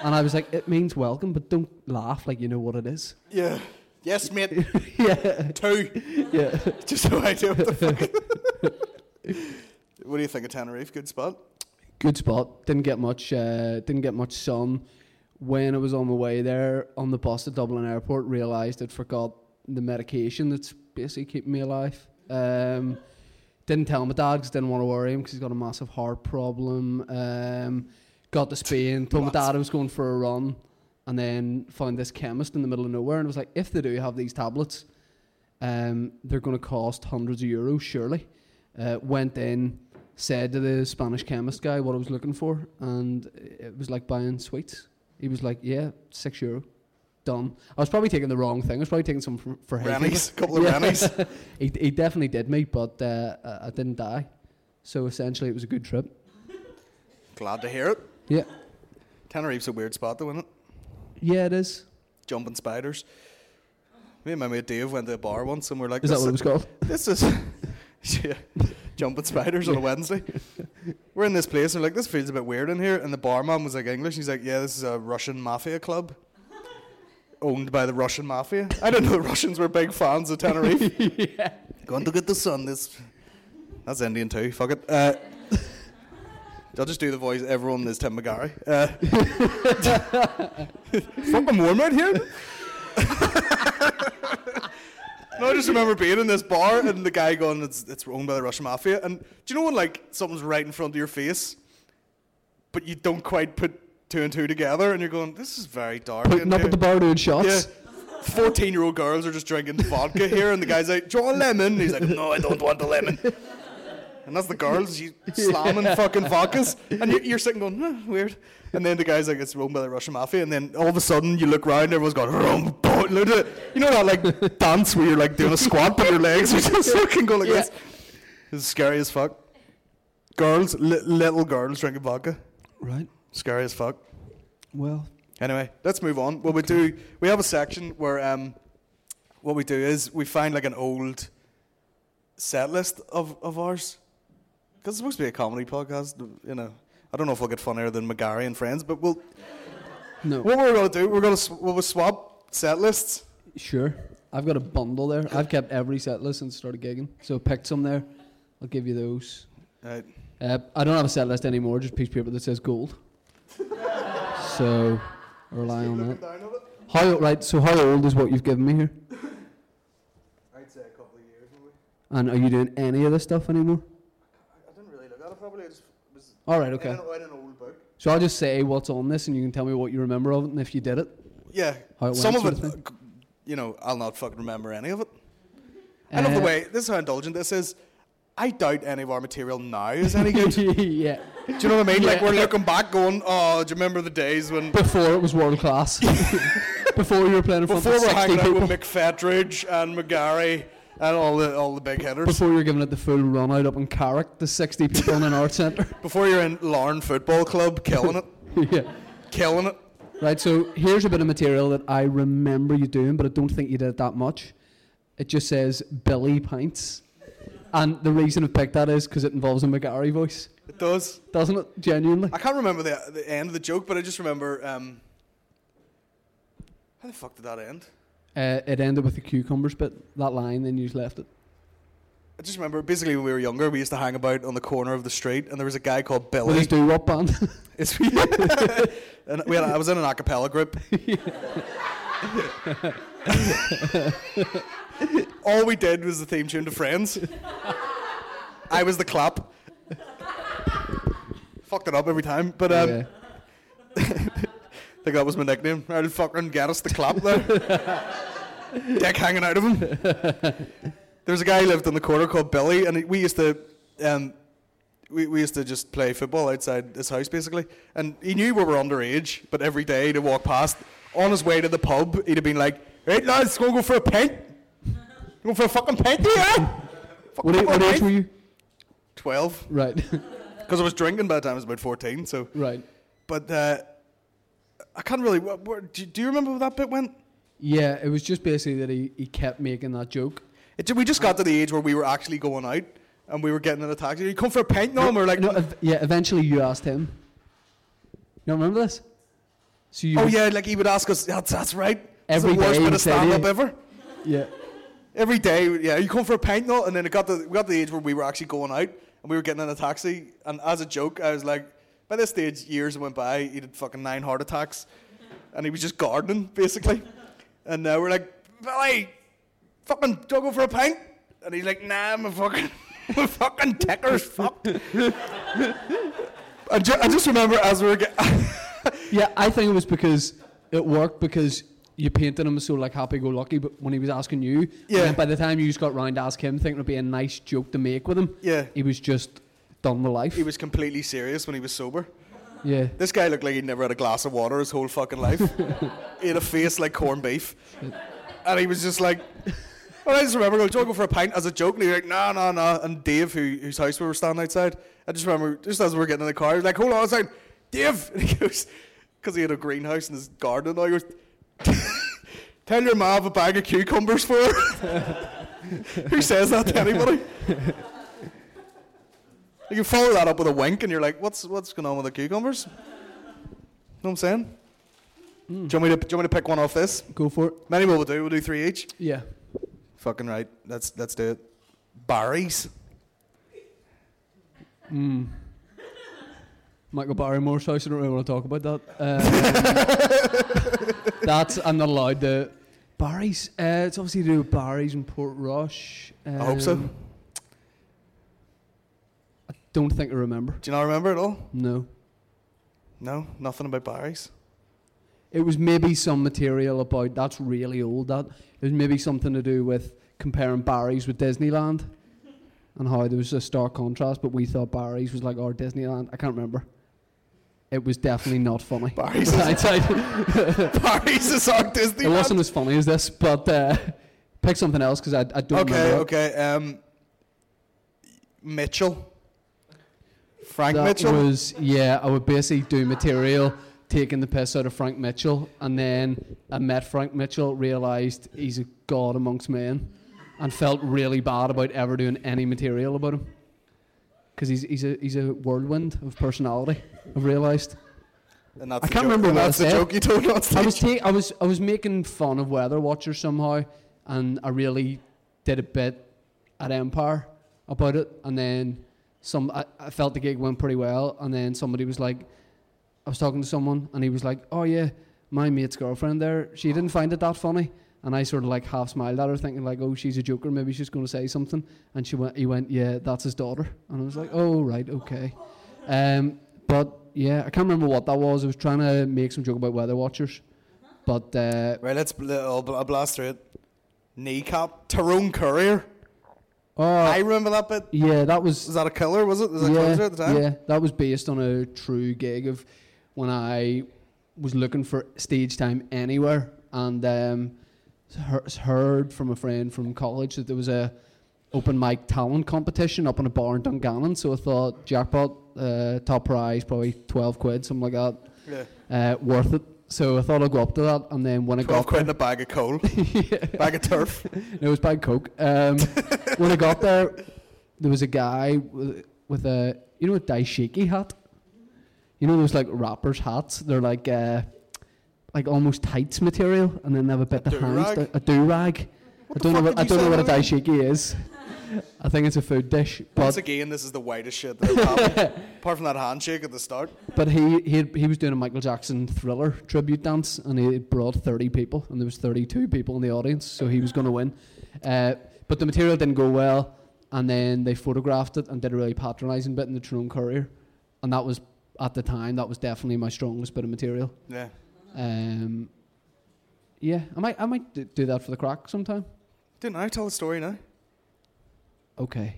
And I was like, it means welcome, but don't laugh like you know what it is. Yeah. Yes, mate. Yeah. Two. Yeah. Just no idea what the fuck. What do you think of Tenerife? Good spot? Good spot. Didn't get much. Uh, didn't get much sun. When I was on my way there on the bus to Dublin Airport, realised I'd forgot the medication that's basically keeping me alive. Um, didn't tell my dad because didn't want to worry him because he's got a massive heart problem. Um, got to Spain, told my dad I was going for a run, and then found this chemist in the middle of nowhere, and was like, if they do have these tablets, um, they're going to cost hundreds of euros, surely. Uh, went in, said to the Spanish chemist guy what I was looking for, and it was like buying sweets. He was like, yeah, six euro. Done. I was probably taking the wrong thing. I was probably taking some for, for Rennies, a couple of yeah. Rennies. he, he definitely did me, but uh, I didn't die. So essentially it was a good trip. Glad to hear it. Yeah. Tenerife's a weird spot though, isn't it? Yeah, it is. Jumping spiders. Me and my mate Dave went to a bar once and we're like, Is that what it was called? This is... yeah. Jumping spiders on a Wednesday. We're in this place and we're like, this feels a bit weird in here. And the barman was like English. He's like, yeah, this is a Russian mafia club owned by the Russian mafia. I didn't know the Russians were big fans of Tenerife. Yeah. Going to get the sun. This That's Indian too. Fuck it. Uh, I'll just do the voice. Everyone is Tim McGarry. Uh, fucking warm out here. No, I just remember being in this bar and the guy going, it's, it's owned by the Russian mafia. And do you know when like something's right in front of your face, but you don't quite put two and two together, and you're going, this is very dark. Putting up here. at the bar doing shots. Yeah. fourteen-year-old girls are just drinking vodka here, and the guy's like, do you want a lemon? And he's like, no, I don't want a lemon. And that's the girls, you slamming yeah. fucking vodkas. And you're, you're sitting going, huh, weird. And then the guy's like, it's owned by the Russian mafia. And then all of a sudden, you look around, everyone's going, rum, boom, look at it. You know that like dance where you're like doing a squat, but your legs are just fucking going like yeah. this? It's scary as fuck. Girls, li- little girls drinking vodka. Right. Scary as fuck. Well. Anyway, let's move on. What we do, we have a section where um, what we do is we find like an old set list of, of ours. Because it's supposed to be a comedy podcast, you know. I don't know if we'll get funnier than McGarry and Friends, but we'll... No. What we're going to do, we're going to sw- we'll swap set lists. Sure. I've got a bundle there. I've kept every set list since I started gigging. So picked some there. I'll give you those. Right. Uh, I don't have a set list anymore, just a piece of paper that says gold. So, I rely on that. How, right, so how old is what you've given me here? I'd say a couple of years, maybe. And are you doing any of this stuff anymore? I didn't really look at it, probably. I just was All right, okay. in an, in an old book. So I'll just say what's on this, and you can tell me what you remember of it, and if you did it. Yeah. How it Some went, of sort it, of thing. you know, I'll not fucking remember any of it. I love the Uh, way, this is how indulgent this is. I doubt any of our material now is any good. Yeah. Do you know what I mean? Like, Yeah. we're looking back going, oh, do you remember the days when... Before it was world class. Before you were playing in front Before of we're sixty hanging out people. with McFetridge and McGarry and all the all the big hitters. Before you were giving it the full run out up in Carrick, the sixty people in an art centre. Before you're in Larne Football Club, killing it. Yeah. Killing it. Right, so here's a bit of material that I remember you doing, but I don't think you did it that much. It just says Billy Pints. And the reason I picked that is because it involves a McGarry voice. It does. Doesn't it? Genuinely. I can't remember the the end of the joke, but I just remember... Um, how the fuck did that end? Uh, it ended with the cucumbers bit, that line, then you just left it. I just remember, basically, when we were younger, we used to hang about on the corner of the street, and there was a guy called Billy. With his doo-wop band. It's, and we had, I was in an a cappella group. All we did was the theme tune to Friends. I was the clap. Fucked it up every time, but um, Yeah. I think that was my nickname. I'll fucking get us the clap there. Dick hanging out of him. There was a guy who lived on the corner called Billy, and we used to, um, we we used to just play football outside his house basically. And he knew we were underage, but every day to walk past, on his way to the pub, he'd have been like, "Right lads, go go for a pint. Go for a fucking pint, yeah." What, a- what age were you? Twelve, Right. because I was drinking by the time I was about fourteen. So, Right. but uh, I can't really. Wh- wh- do, do you remember how that bit went? Yeah, it was just basically that he, he kept making that joke. It, we just got to the age where we were actually going out and we were getting in a taxi. You come for a pint now? And we we're like, No, ev- yeah, eventually you asked him. You don't remember this? So you Oh would- yeah, like he would ask us. That's, that's right. It's Every the worst day bit he'd of say to stand up you- ever. yeah. Every day, yeah. You come for a pint, no? And then it got the we got the age where we were actually going out and we were getting in a taxi. And as a joke, I was like, by this stage, years went by. He had fucking nine heart attacks, and he was just gardening basically. And now we're like, Billy, fucking, do you go for a pint? And he's like, nah, my fucking, my fucking ticker's fucked. I, ju- I just remember as we were getting. Yeah, I think it was because it worked because you painted him so like happy-go-lucky, but when he was asking you, Yeah. and then by the time you just got round to ask him, thinking it'd be a nice joke to make with him, Yeah. he was just done with life. He was completely serious when he was sober. yeah. This guy looked like he'd never had a glass of water his whole fucking life. He had a face like corned beef. And he was just like, well, I just remember going, do you want to go for a pint as a joke? And he was like, no, no, no. And Dave, who, whose house we were standing outside, I just remember, just as we were getting in the car, he was like, hold on a second, Dave. And he goes, because he had a greenhouse in his garden, and he goes, tell your ma I have a bag of cucumbers for her. Who says that to anybody? You follow that up with a wink, and you're like, what's what's going on with the cucumbers? You know what I'm saying? Mm. Do, you want me to, do you want me to pick one off this? Go for it. Many will do. We'll do three each. Yeah. Fucking right. Let's let's do it. Barry's. Mm. Michael Barrymore's house, I don't really want to talk about that. Um, that's, I'm not allowed to. Barry's, uh, it's obviously to do with Barry's and Portrush. Um, I hope so. I don't think I remember. Do you not remember at all? No. No, nothing about Barry's. It was maybe some material about, that's really old, that. It was maybe something to do with comparing Barry's with Disneyland and how there was a stark contrast, but we thought Barry's was like our Disneyland. I can't remember. It was definitely not funny. Barry's I'd say Barry's is our Disney. it wasn't as funny as this, but uh, pick something else because I, I don't Okay, remember. okay. Um, Mitchell. Frank That Mitchell. was, yeah, I would basically do material taking the piss out of Frank Mitchell, and then I met Frank Mitchell, realised he's a god amongst men, and felt really bad about ever doing any material about him. Because he's, he's, a, he's a whirlwind of personality, I've realised. And that's I the can't joke- remember and what I That's the said. joke you told on stage. I was, ta- I, was, I was making fun of Weather Watchers somehow, and I really did a bit at Empire about it, and then some I, I felt the gig went pretty well, and then somebody was like, I was talking to someone, and he was like, oh yeah, my mate's girlfriend there, she didn't find it that funny. And I sort of like half smiled at her, thinking like, oh, she's a joker, maybe she's going to say something. And she went, he went, yeah, that's his daughter. And I was like, oh, right, okay. Um, but yeah, I can't remember what that was. I was trying to make some joke about Weather Watchers. But uh, Right, let's bl- I'll, bl- I'll blast through it. Kneecap. Tyrone Courier. oh, I remember that bit. yeah, that was Was that a killer? Was it? Was that yeah, closer at the time? yeah, that was based on a true gig of when I was looking for stage time anywhere, and um, he- heard from a friend from college that there was a open mic talent competition up in a bar in Dungannon. So I thought, jackpot, uh, top prize, probably twelve quid, something like that, Yeah. uh, worth it. So I thought I'd go up to that, and then when I Twelve got quid there, in a bag of coal. Bag of turf. it was bag coke. Um, when I got there, there was a guy with, with a, you know, a daishiki hat. You know those like rappers' hats? They're like uh, like almost tights material, and then they have a bit A of hands. do-rag? A do rag. I the don't know fuck what did I you don't know say what a about it? daishiki is. I think it's a food dish. Once But again, this is the whitest shit that happened. Apart from that handshake at the start. but he he had, he was doing a Michael Jackson Thriller tribute dance, and he had brought thirty people, and there was thirty-two people in the audience, so he was going to win. Uh, but the material didn't go well, and then they photographed it and did a really patronising bit in the Tyrone Courier, and that was at the time that was definitely my strongest bit of material. Yeah. Um, yeah, I might I might d- do that for the crack sometime. Didn't I tell the story now? Okay.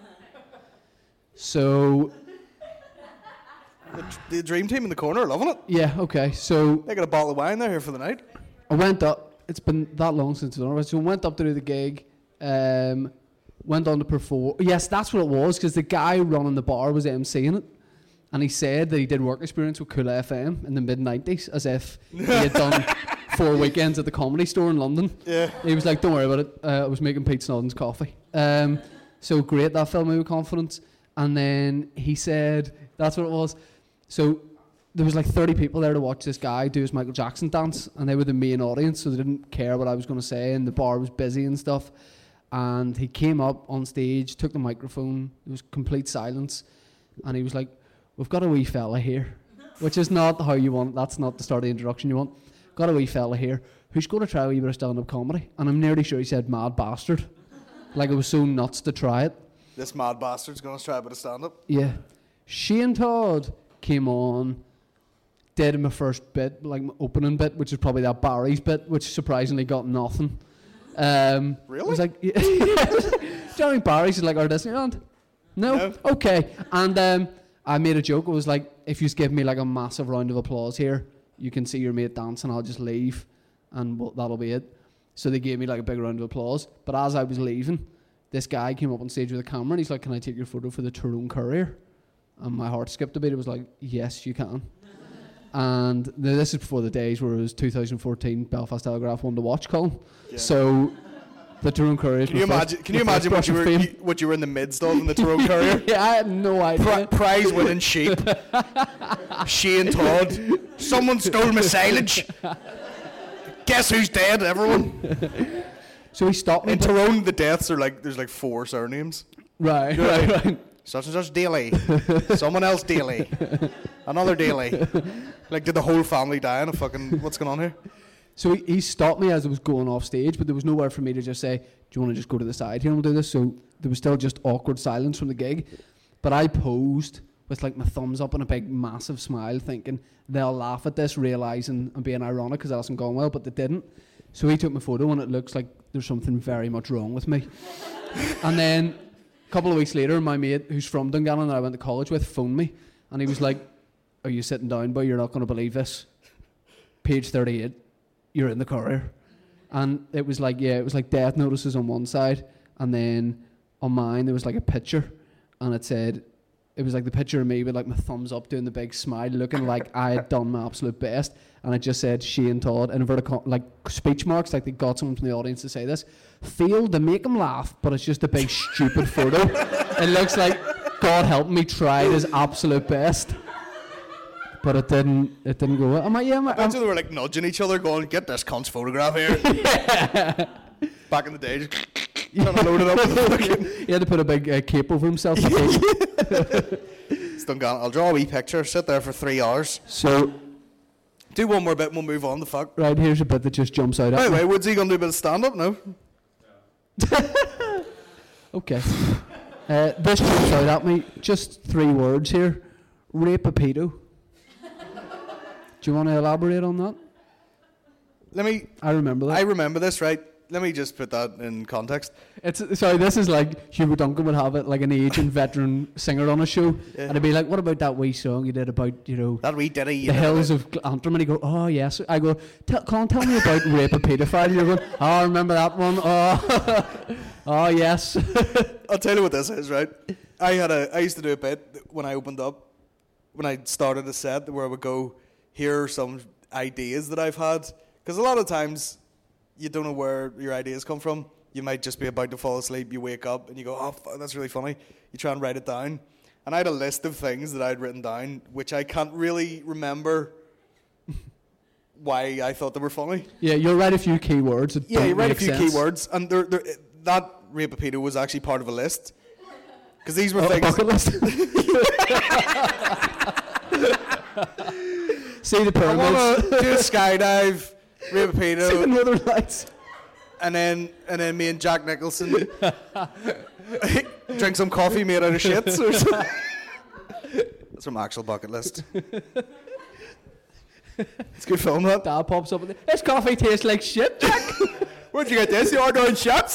So The, tr- the dream team in the corner are loving it. yeah, okay. So They got a bottle of wine there here for the night. I went up. It's been that long since I've done it. So I went up to do the gig. Um, went on to perform. Yes, that's what it was, because the guy running the bar was emceeing it. And he said that he did work experience with Cool F M in the mid nineties, as if he had done four weekends at the Comedy Store in London. Yeah. He was like, don't worry about it. Uh, I was making Pete Snodden's coffee. Um, so great, that filled me with confidence. And then he said, that's what it was. So there was like thirty people there to watch this guy do his Michael Jackson dance, and they were the main audience, so they didn't care what I was going to say, and the bar was busy and stuff. And he came up on stage, took the microphone, there was complete silence, and he was like, we've got a wee fella here, which is not how you want, that's not the start of the introduction you want. Got a wee fella here who's going to try a wee bit of stand-up comedy. And I'm nearly sure he said mad bastard. Like it was so nuts to try it. This mad bastard's going to try a bit of stand-up. Yeah. Shane Todd came on, did my first bit, like my opening bit, which is probably that Barry's bit, which surprisingly got nothing. Um, really? It was like, yeah. Johnny Barry's is like our Disneyland. No? No. Okay. And um, I made a joke. It was like, if you just give me like a massive round of applause here, you can see your mate dancing, I'll just leave, and well, that'll be it. So they gave me like a big round of applause. But as I was leaving, this guy came up on stage with a camera, and he's like, can I take your photo for the Tyrone Courier? And my heart skipped a bit. It was like, yes, you can. And th- this is before the days where it was two thousand fourteen Belfast Telegraph won the watch column. Yeah. So the Tyrone Courier. Can you imagine? Can you imagine what you were you, what you were in the midst of in the Tyrone Courier? Yeah, I had no idea. Pri- prize winning sheep. Shane Todd. Someone stole my silage. Guess who's dead? Everyone. So he stopped me. In Tyrone, the deaths are like there's like four surnames. Right, right, right. Such and such Daly. Someone else Daly. Another Daly. Like, did the whole family die in a fucking... What's going on here? So he, he stopped me as I was going off stage, but there was nowhere for me to just say, do you want to just go to the side here and we'll do this? So there was still just awkward silence from the gig. But I posed with, like, my thumbs up and a big, massive smile, thinking they'll laugh at this, realising I'm being ironic because that hasn't gone well, but they didn't. So he took my photo, and it looks like there's something very much wrong with me. And then... A couple of weeks later, my mate, who's from Dungannon that I went to college with, phoned me, and he was like, are you sitting down, boy? You're not going to believe this. Page thirty-eight, you're in the Courier. And it was like, yeah, it was like death notices on one side, and then on mine there was like a picture, and it said, it was like the picture of me with like my thumbs up doing the big smile, looking like I had done my absolute best, and it just said Shane Todd, inverted com- like speech marks, like they got someone from the audience to say this. Failed to make him laugh, but it's just a big stupid photo. It looks like God help me tried his absolute best, but it didn't. It didn't go. Am I? Yeah. Am I, I they were like nudging each other, going, "Get this cunt's photograph here." Yeah. Back in the day, just trying to load it up. He had to put a big uh, cape over himself. It's Dungannon. I'll draw a wee picture. Sit there for three hours. So. Do one more bit and we'll move on. The fuck. Right, here's a bit that just jumps out at me. By the way, Woodsy gonna do a bit of stand up now? Okay. Uh, this jumps out at me. Just three words here. Rape a pedo. Do you want to elaborate on that? Let me... I remember that. I remember this, right? Let me just put that in context. It's sorry, this is like Hugo Duncan would have it, like an aging veteran singer on a show, yeah. And it'd be like, "What about that wee song you did about, you know, that wee ditty, the hills of Antrim?" And he go, "Oh yes." I go, "Colin, tell me about Rape a Paedophile." And you're going, "Oh, I remember that one. Oh, oh yes." I'll tell you what this is, right? I had a, I used to do a bit when I opened up, when I started a set where I would go, "Here are some ideas that I've had," because a lot of times. You don't know where your ideas come from. You might just be about to fall asleep. You wake up and you go, oh, fuck, that's really funny. You try and write it down. And I had a list of things that I'd written down, which I can't really remember why I thought they were funny. Yeah, you'll write a few keywords. That yeah, don't you write a make few sense. keywords. And they're, they're, that Rape a Pedo was actually part of a list. Because these were oh, things... bucket list? See the pyramids. I want to do a skydive... Rape a Pedo. See the Northern Lights. And then, and then me and Jack Nicholson drink some coffee made out of shits or something. That's from actual bucket list. It's a good film, that. Dad pops up with it. This coffee tastes like shit, Jack. Where'd you get this? The ordering shots.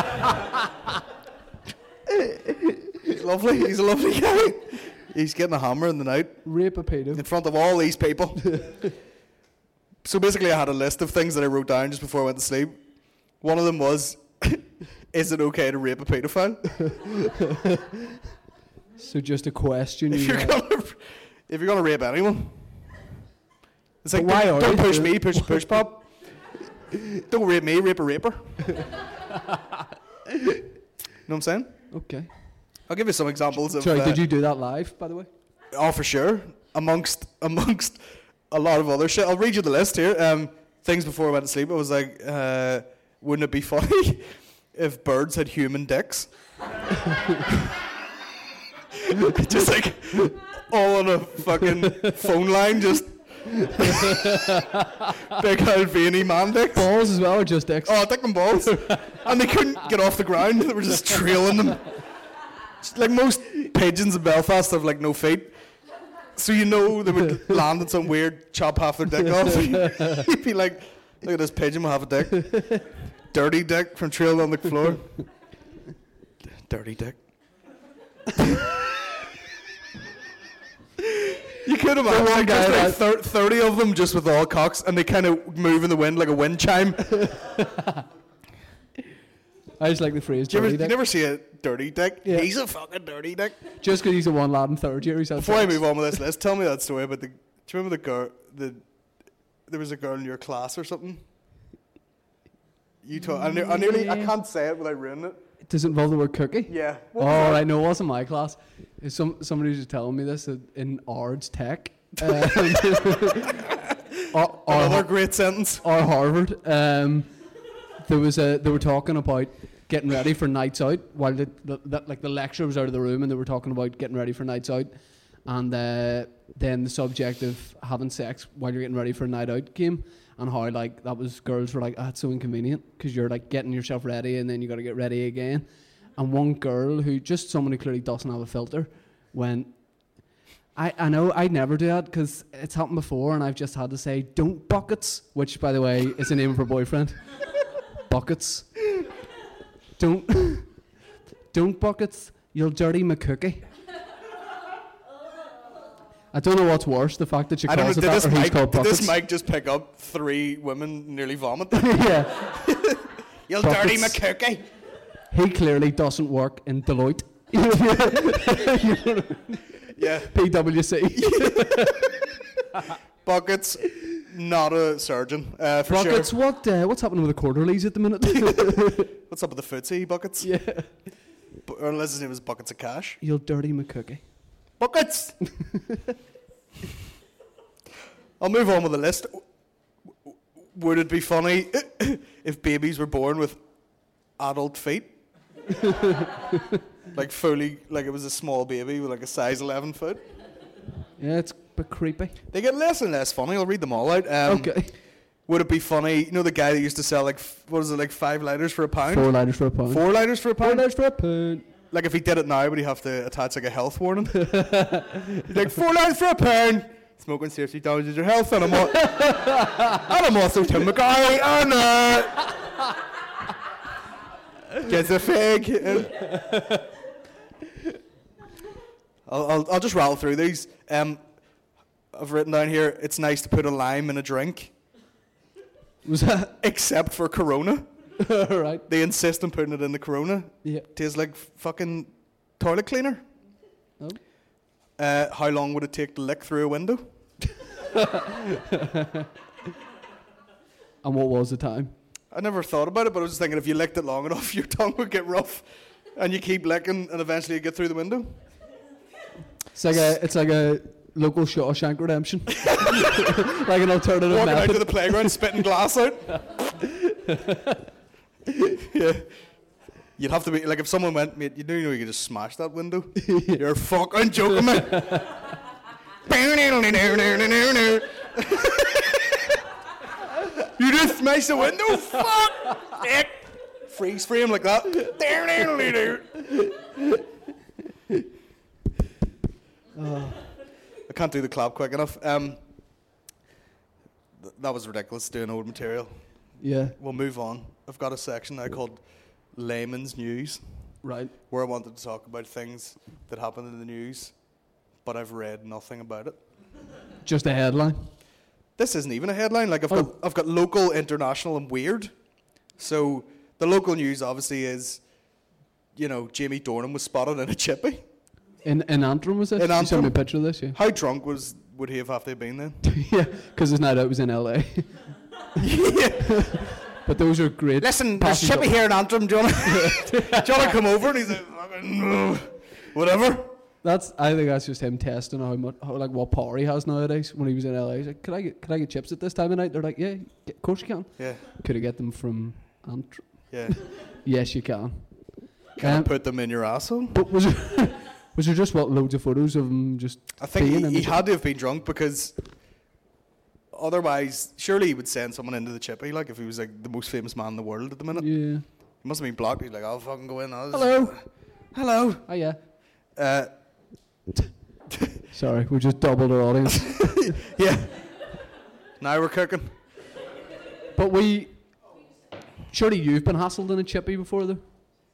He's lovely. He's a lovely guy. He's getting a hammer in the night. Rape a pedo. In front of all these people. So basically I had a list of things that I wrote down just before I went to sleep. One of them was, is it okay to rape a paedophile? So just a question. If you're gonna, if you're gonna rape anyone, it's like, why don't, are don't you push doing me, push push pop. Don't rape me, rape a raper. You know what I'm saying? Okay. I'll give you some examples of. Sorry, uh, did you do that live, by the way? Oh, for sure. amongst amongst a lot of other shit. I'll read you the list here. Um, things before I went to sleep. I was like, uh, wouldn't it be funny if birds had human dicks? Just like all on a fucking phone line, just big old veiny man dicks. Balls as well, or just dicks? Oh, dick and balls. And they couldn't get off the ground. They were just trailing them. Just like most pigeons in Belfast have like no feet. So you know they would land on some weird, chop half their dick off. You'd be like, look at this pigeon will have a dick. Dirty dick from trailing on the floor. Dirty dick. You could imagine like, just like thir- thirty of them just with all cocks, and they kind of move in the wind like a wind chime. I just like the phrase Do you, dirty ever, dick. you never see a dirty dick? Yeah. He's a fucking dirty dick. Just because he's a one lad in third year, he's had Before I sex. move on with this list, tell me that story about the. Do you remember the girl? The there was a girl in your class or something. You told. I, ne- I nearly. I can't say it without ruining it. Does it involve the word cookie? Yeah. Oh, right. No, it wasn't my class. It's Some somebody was just telling me this that in Ards Tech. Um, or, or, Another great sentence. or Harvard. Um, there was a. They were talking about getting ready for nights out while the, the, the like the lecturer was out of the room, and they were talking about getting ready for nights out, and uh, then the subject of having sex while you're getting ready for a night out came, and how like that was girls were like, ah, it's so inconvenient because you're like getting yourself ready and then you got to get ready again, and one girl who just someone who clearly doesn't have a filter went. I, I know I'd never do that because it's happened before, and I've just had to say, don't buckets, which, by the way, is a name of her boyfriend. Buckets. Don't, don't buckets, you'll dirty my cookie. I don't know what's worse, the fact that she I don't know. calls it Did that this, or he's mic, called did buckets. this mic just pick up three women nearly vomit? Yeah. You'll Buckets. dirty my cookie. He clearly doesn't work in Deloitte. Yeah. P W C. Buckets. Not a surgeon. Uh, for Buckets, sure. what, uh, what's happening with the quarterlies at the minute? What's up with the footsie buckets? Yeah. Bu- or unless his name was Buckets of Cash. You'll dirty my cookie. Buckets! I'll move on with the list. Would it be funny if babies were born with adult feet? Like fully, like it was a small baby with like a size eleven foot? Yeah, it's a bit creepy. They get less and less funny. I'll read them all out. Um, Okay. Would it be funny? You know the guy that used to sell like, f- what is it, like five lighters for a pound? Four lighters for a pound. Four lighters for a Four pound? lighters for a pound. Like if he did it now, would he have to attach like a health warning? He's like, four lighters for a pound. Smoking seriously damages your health, and I'm, al- and I'm also Tim McGuire, and uh, gets a fig. I'll, I'll, I'll just rattle through these. Um, I've written down here, it's nice to put a lime in a drink, Was that except for Corona. right? They insist on putting it in the Corona. Yeah. Tastes like fucking toilet cleaner. Oh. Uh, how long would it take to lick through a window? And what was the time? I never thought about it, but I was just thinking if you licked it long enough, your tongue would get rough, and you keep licking, and eventually you get through the window. It's like a, it's like a local Shawshank Redemption, like an alternative Walking out method. to the playground, spitting glass out. Yeah. You'd have to be like if someone went, mate, you do know you could just smash that window. You're fucking joking me. You just smashed the window. Fuck it. Freeze frame like that. Oh. I can't do the clap quick enough. Um, th- that was ridiculous doing old material. Yeah. We'll move on. I've got a section I called Layman's News, Right. where I wanted to talk about things that happened in the news, but I've read nothing about it. Just a headline. This isn't even a headline. Like I've Oh. got, I've got local, international, and weird. So the local news obviously is, you know, Jamie Dornan was spotted in a chippy. In in Antrim was it? In You showed me a Antrim. picture of this, yeah. How drunk was would he have have to have been then? Yeah, because his night out was in L A. But those are great. Listen, there's passes chippy up- here in Antrim. Do you want to come over? And he's like, fucking, no. Whatever. That's. I think that's just him testing how much, how, like, what power he has nowadays. When he was in L A, he's like, "Could I get, could I get chips at this time of night?" They're like, "Yeah, get, of course you can." Yeah, Could I get them from Ant? yeah. Yes, you can. Can I Um, put them in your asshole? But was there, was there just what loads of photos of him just? I think being he, in he the had to have been drunk because otherwise, surely he would send someone into the chippy, like if he was like the most famous man in the world at the minute. Yeah. He must have been blocked. He's like, I'll fucking go in. I'll just- Hello. Hello. Oh yeah. Uh, Sorry, we just doubled our audience. yeah. Now we're cooking. But we. Surely you've been hassled in a chippy before, though.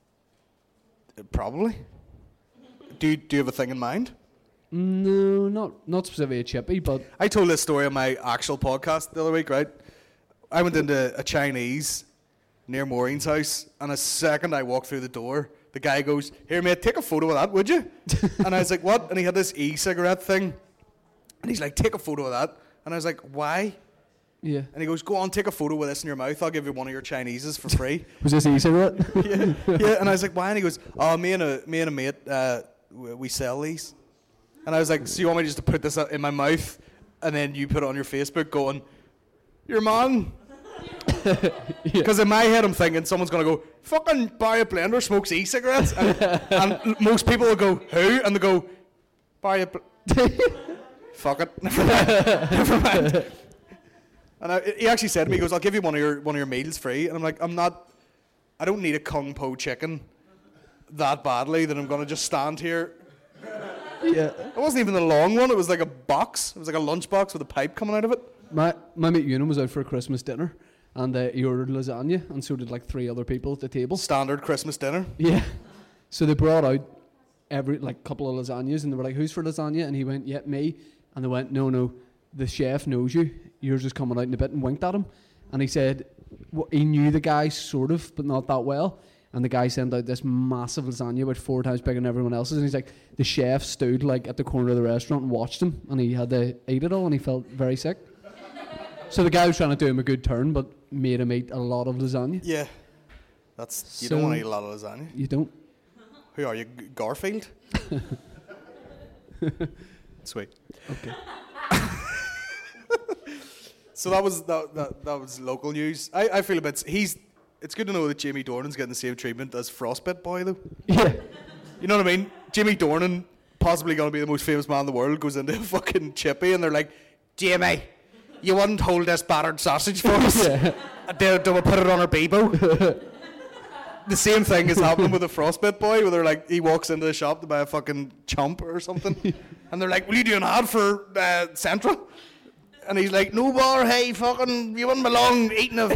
Uh, Probably. Do you, do you have a thing in mind? No, not not specifically a chippy, but I told this story on my actual podcast the other week, right? I went into a Chinese near Maureen's house, and a second I walked through the door, the guy goes, "Here, mate, take a photo of that, would you?" And I was like, "What?" And he had this e-cigarette thing, and he's like, "Take a photo of that." And I was like, "Why?" yeah. And he goes, "Go on, take a photo with this in your mouth. I'll give you one of your Chineses for free." Was this e-cigarette? yeah, yeah. And I was like, "Why?" And he goes, "Oh, me and a me and a mate, uh, we we sell these." And I was like, "So you want me just to put this in my mouth, and then you put it on your Facebook, going, your man?" Because in my head I'm thinking someone's going to go, "Fucking Barry Blender smokes e-cigarettes," and, and most people will go, "Who?" And they go, "Barry Bl-" Fuck it, never mind. Never mind. And I, he actually said to me, he goes, "I'll give you one of your one of your meals free," and I'm like, "I'm not, I don't need a Kung Po chicken that badly that I'm going to just stand here." Yeah. It wasn't even the long one, it was like a box, it was like a lunch box with a pipe coming out of it. My my mate Ewan was out for a Christmas dinner, and uh, he ordered lasagna, and so did like three other people at the table. Standard Christmas dinner. Yeah. So they brought out every like couple of lasagnas, and they were like, "Who's for lasagna?" And he went, "Yeah, me." And they went, "No, no, the chef knows you. Yours is coming out in a bit," and winked at him. And he said wh- he knew the guy sort of, but not that well. And the guy sent out this massive lasagna, about four times bigger than everyone else's. And he's like, the chef stood like at the corner of the restaurant and watched him, and he had to eat it all, and he felt very sick. So the guy was trying to do him a good turn, but made him eat a lot of lasagna. Yeah. That's, you So- don't want to eat a lot of lasagna. You don't? Who are you, G- Garfield? Sweet. Okay. So that was that, that, that was local news. I, I feel a bit, he's, it's good to know that Jamie Dornan's getting the same treatment as Frostbit Boy though. Yeah. You know what I mean? Jimmy Dornan, possibly going to be the most famous man in the world, goes into a fucking chippy and they're like, "Jamie, you wouldn't hold this battered sausage for us? Yeah. do, do we put it on our Bebo?" The same thing is happening with the Frostbit Boy, where they're like, he walks into the shop to buy a fucking chump or something, and they're like, "Will you do an ad for uh, Central?" And he's like, "No bar, hey, fucking, you wouldn't belong eating a,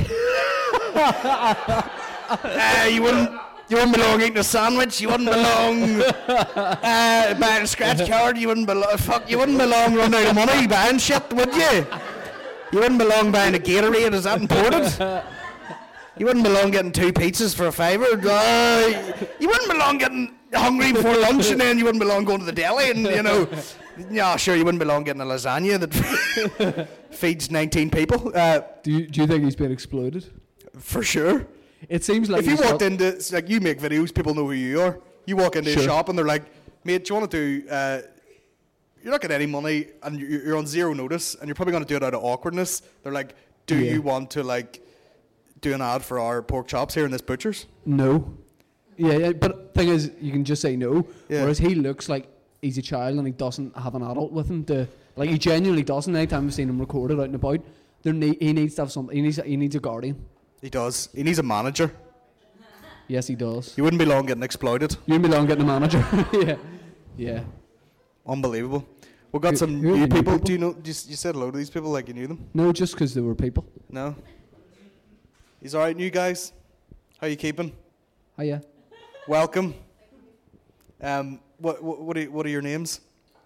uh, you wouldn't, you wouldn't belong eating a sandwich. You wouldn't belong uh, buying a scratch card. You wouldn't belong, fuck, you wouldn't belong running out of money buying shit, would you? You wouldn't belong buying a Gatorade. Is that imported? You wouldn't belong getting two pizzas for a fiver. Uh, you wouldn't belong getting hungry before lunch, and then you wouldn't belong going to the deli, and you know, yeah, sure, you wouldn't belong getting a lasagna that feeds nineteen people. Uh, Do you, do you think he's been exploited? for sure. It seems like If you he's walked got- into, it's like you make videos, people know who you are. You walk into Sure. a shop and they're like, "Mate, do you want to do?" Uh, you're not getting any money, and you're you're on zero notice, and you're probably going to do it out of awkwardness. They're like, "Do Yeah. you want to like do an ad for our pork chops here in this butcher's?" No. Yeah, yeah, but thing is, you can just say no. Yeah. Whereas he looks like he's a child and he doesn't have an adult with him to, like, he genuinely doesn't. Anytime I've seen him recorded out and about, there ne- he needs to have something. He needs, he needs a guardian. He does. He needs a manager. Yes, he does. You wouldn't be long getting exploited. You and me long getting a manager. Yeah, yeah. Unbelievable. We've got Who- some who are new the new people. people? Do you know? You, s- you said hello to these people like you knew them. No, just because they were people. No. He's all right, new guys. How you keeping? Oh yeah. Welcome. Um, what what what are, what are your names?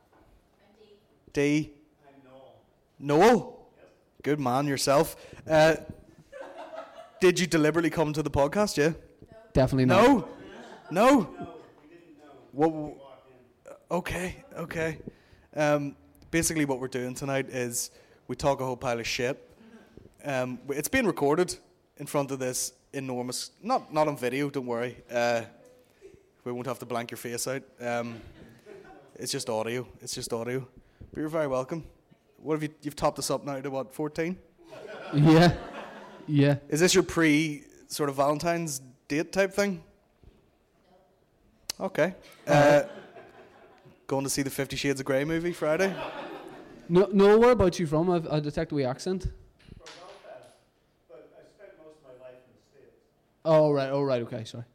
D. I'm Noel. Noel? Good man yourself. Uh, did you deliberately come to the podcast, yeah? Definitely not. No? No? What, okay, okay. Um, basically what we're doing tonight is we talk a whole pile of shit. Um, it's being recorded in front of this enormous, not not on video, don't worry. Uh, we won't have to blank your face out. Um, It's just audio. It's just audio. But you're very welcome. What have you? You've topped us up now to what? fourteen. Yeah. Yeah. Is this your pre sort of Valentine's date type thing? Okay. Uh, going to see the Fifty Shades of Grey movie Friday? No, no. Whereabouts you from? I've, I detect a wee accent. From Belfast, but I spent most of my life in the States. Oh right. Oh right. Okay. Sorry.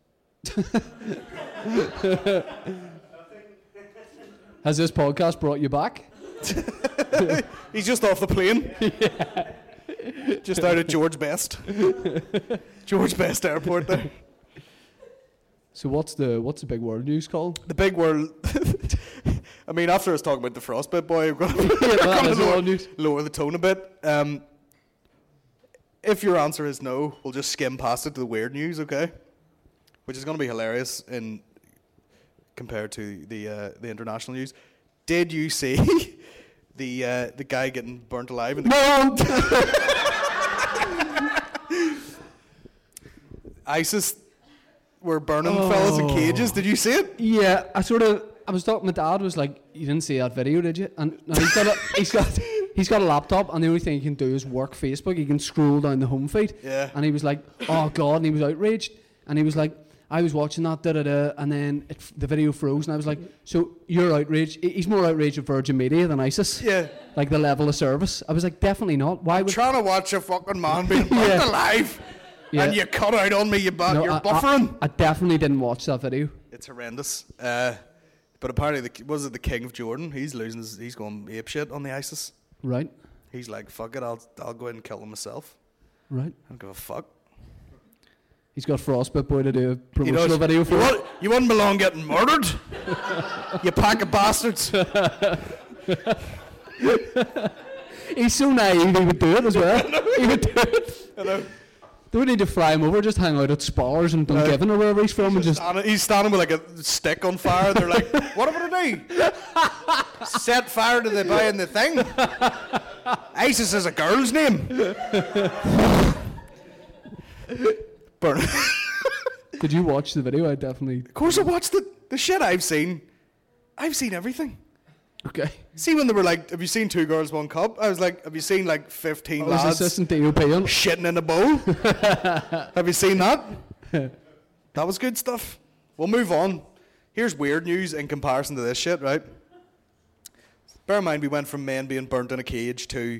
Has this podcast brought you back? He's just off the plane. Yeah. Just out of George Best. George Best Airport there. So what's the what's the big world news called? The big world. I mean, after I was talking about the Frostbite boy, we're going Yeah, that to is lower, world news. lower the tone a bit. Um, if your answer is no, we'll just skim past it to the weird news, okay? Which is going to be hilarious in compared to the uh, the international news. Did you see the uh, the guy getting burnt alive in the No. ISIS were burning Oh. fellas in cages? Did you see it? Yeah, I sort of. I was talking. My dad was like, "You didn't see that video, did you?" And now he's got a he's got he's got a laptop, and the only thing he can do is work Facebook. He can scroll down the home feed. Yeah. And he was like, "Oh God!" And he was outraged. And he was like, "I was watching that, da da da," and then it, the video froze. And I was like, "So you're outraged? He- He's more outraged at Virgin Media than ISIS." Yeah. Like the level of service. I was like, "Definitely not. Why would?" Trying to watch a fucking man being burnt Yeah. alive, Yeah. and you cut out on me. You ba- No, you're I- I- buffering. I definitely didn't watch that video. It's horrendous. Uh, but apparently, the, was it the King of Jordan? He's losing. His, he's going apeshit on the ISIS. Right. He's like, "Fuck it, I'll I'll go ahead and kill them myself. Right. I don't give a fuck." He's got Frostbite Boy to do a You, promotional know, video you, for. won't, you wouldn't belong getting murdered. You pack of bastards. He's so naive, he would do it as well. He would do it. You know, They would need to fly him over, just hang out at Spars and Uh, Dungiven or wherever he's from, and he's, just. standing, he's standing with like a stick on fire. They're like, "What am I gonna do? Set fire to the guy in the thing? ISIS is a girl's name." Burn. Did you watch the video? I definitely. Of course, I watched the the shit I've seen. I've seen everything. Okay. See when they were like, "Have you seen Two Girls, One Cup?" I was like, "Have you seen like fifteen I was lads assistant D O P on. shitting in a bowl?" Have you seen that? That was good stuff. We'll move on. Here's weird news in comparison to this shit, right? Bear in mind, we went from men being burnt in a cage to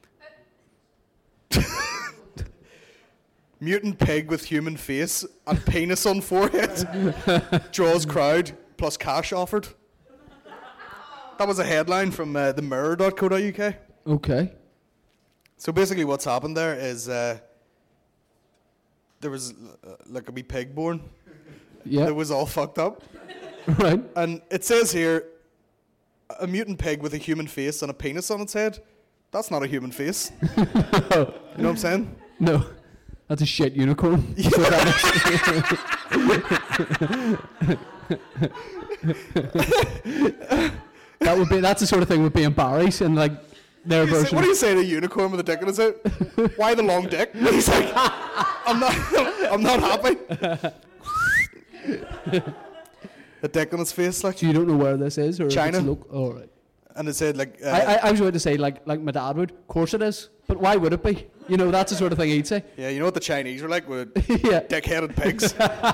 mutant pig with human face and penis on forehead draws crowd plus cash offered. That was a headline from uh, the mirror dot co dot U K. Okay. So basically what's happened there is uh, there was uh, like a wee pig born. Yeah. It was all fucked up. Right. And it says here, a mutant pig with a human face and a penis on its head. That's not a human face. You know what I'm saying? No. That's a shit unicorn. That's what that is. That would be. That's the sort of thing would be in Barry's and like their What do you say- version. what do you say to a unicorn with a dick in its head? Why the long dick? He's like, I'm not, I'm not happy. A dick on his face, like, So you don't know where this is, or if China. It's local? Oh, right. and it said like, uh, I, I, I was about to say like like my dad would. Of course it is, but why would it be? You know, that's the sort of thing he'd say. yeah, you know what the Chinese are like with Yeah. dick-headed pigs.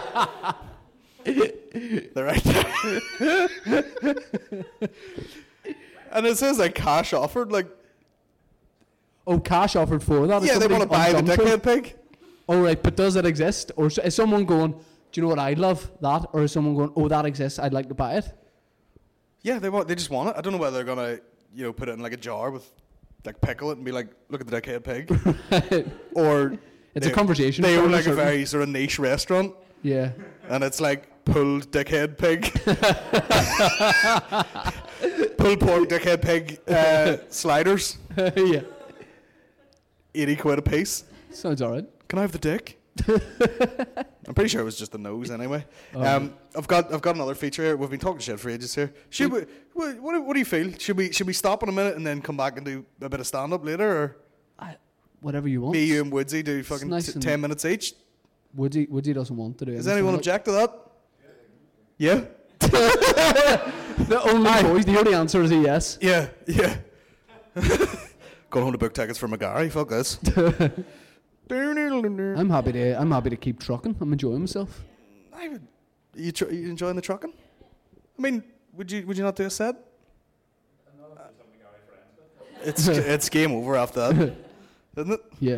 They're right there. And it says like cash offered, like, Oh, cash offered for that. Is yeah, they somebody want to buy the on Gumtree? dickhead pig. Oh, right, but does it exist? Or s- is someone going, do you know what I'd love? That? Or is someone going, oh, that exists, I'd like to buy it? Yeah, they want. They just want it. I don't know whether they're gonna, you know, put it in like a jar with, like, pickle it and be like, look at the dickhead pig, or It's they, a conversation. They own starter, like a certain- very sort of niche restaurant, Yeah. and it's like pulled dickhead pig, pulled pork dickhead pig uh, sliders, yeah. eighty quid a piece. Sounds alright. Can I have the dick? I'm pretty sure it was just the nose anyway. Oh. Um, I've got I've got another feature here. We've been talking shit for ages here. Should we? What, what, what do you feel? Should we should we stop in a minute and then come back and do a bit of stand up later, or I, whatever you want. me, you, and Woodsy do fucking nice t- and- ten minutes each? Woodsy, Woodsy doesn't want to do it. Does anyone object to that? Yeah. The only Aye. choice. The only answer is a yes. Yeah, yeah. Going home to book tickets for McGarry. Fuck this. I'm happy to. I'm happy to keep trucking. I'm enjoying myself. I would. You, tr- you enjoying the trucking? I mean, would you would you not do a set? It's it's game over after that, isn't it? Yeah.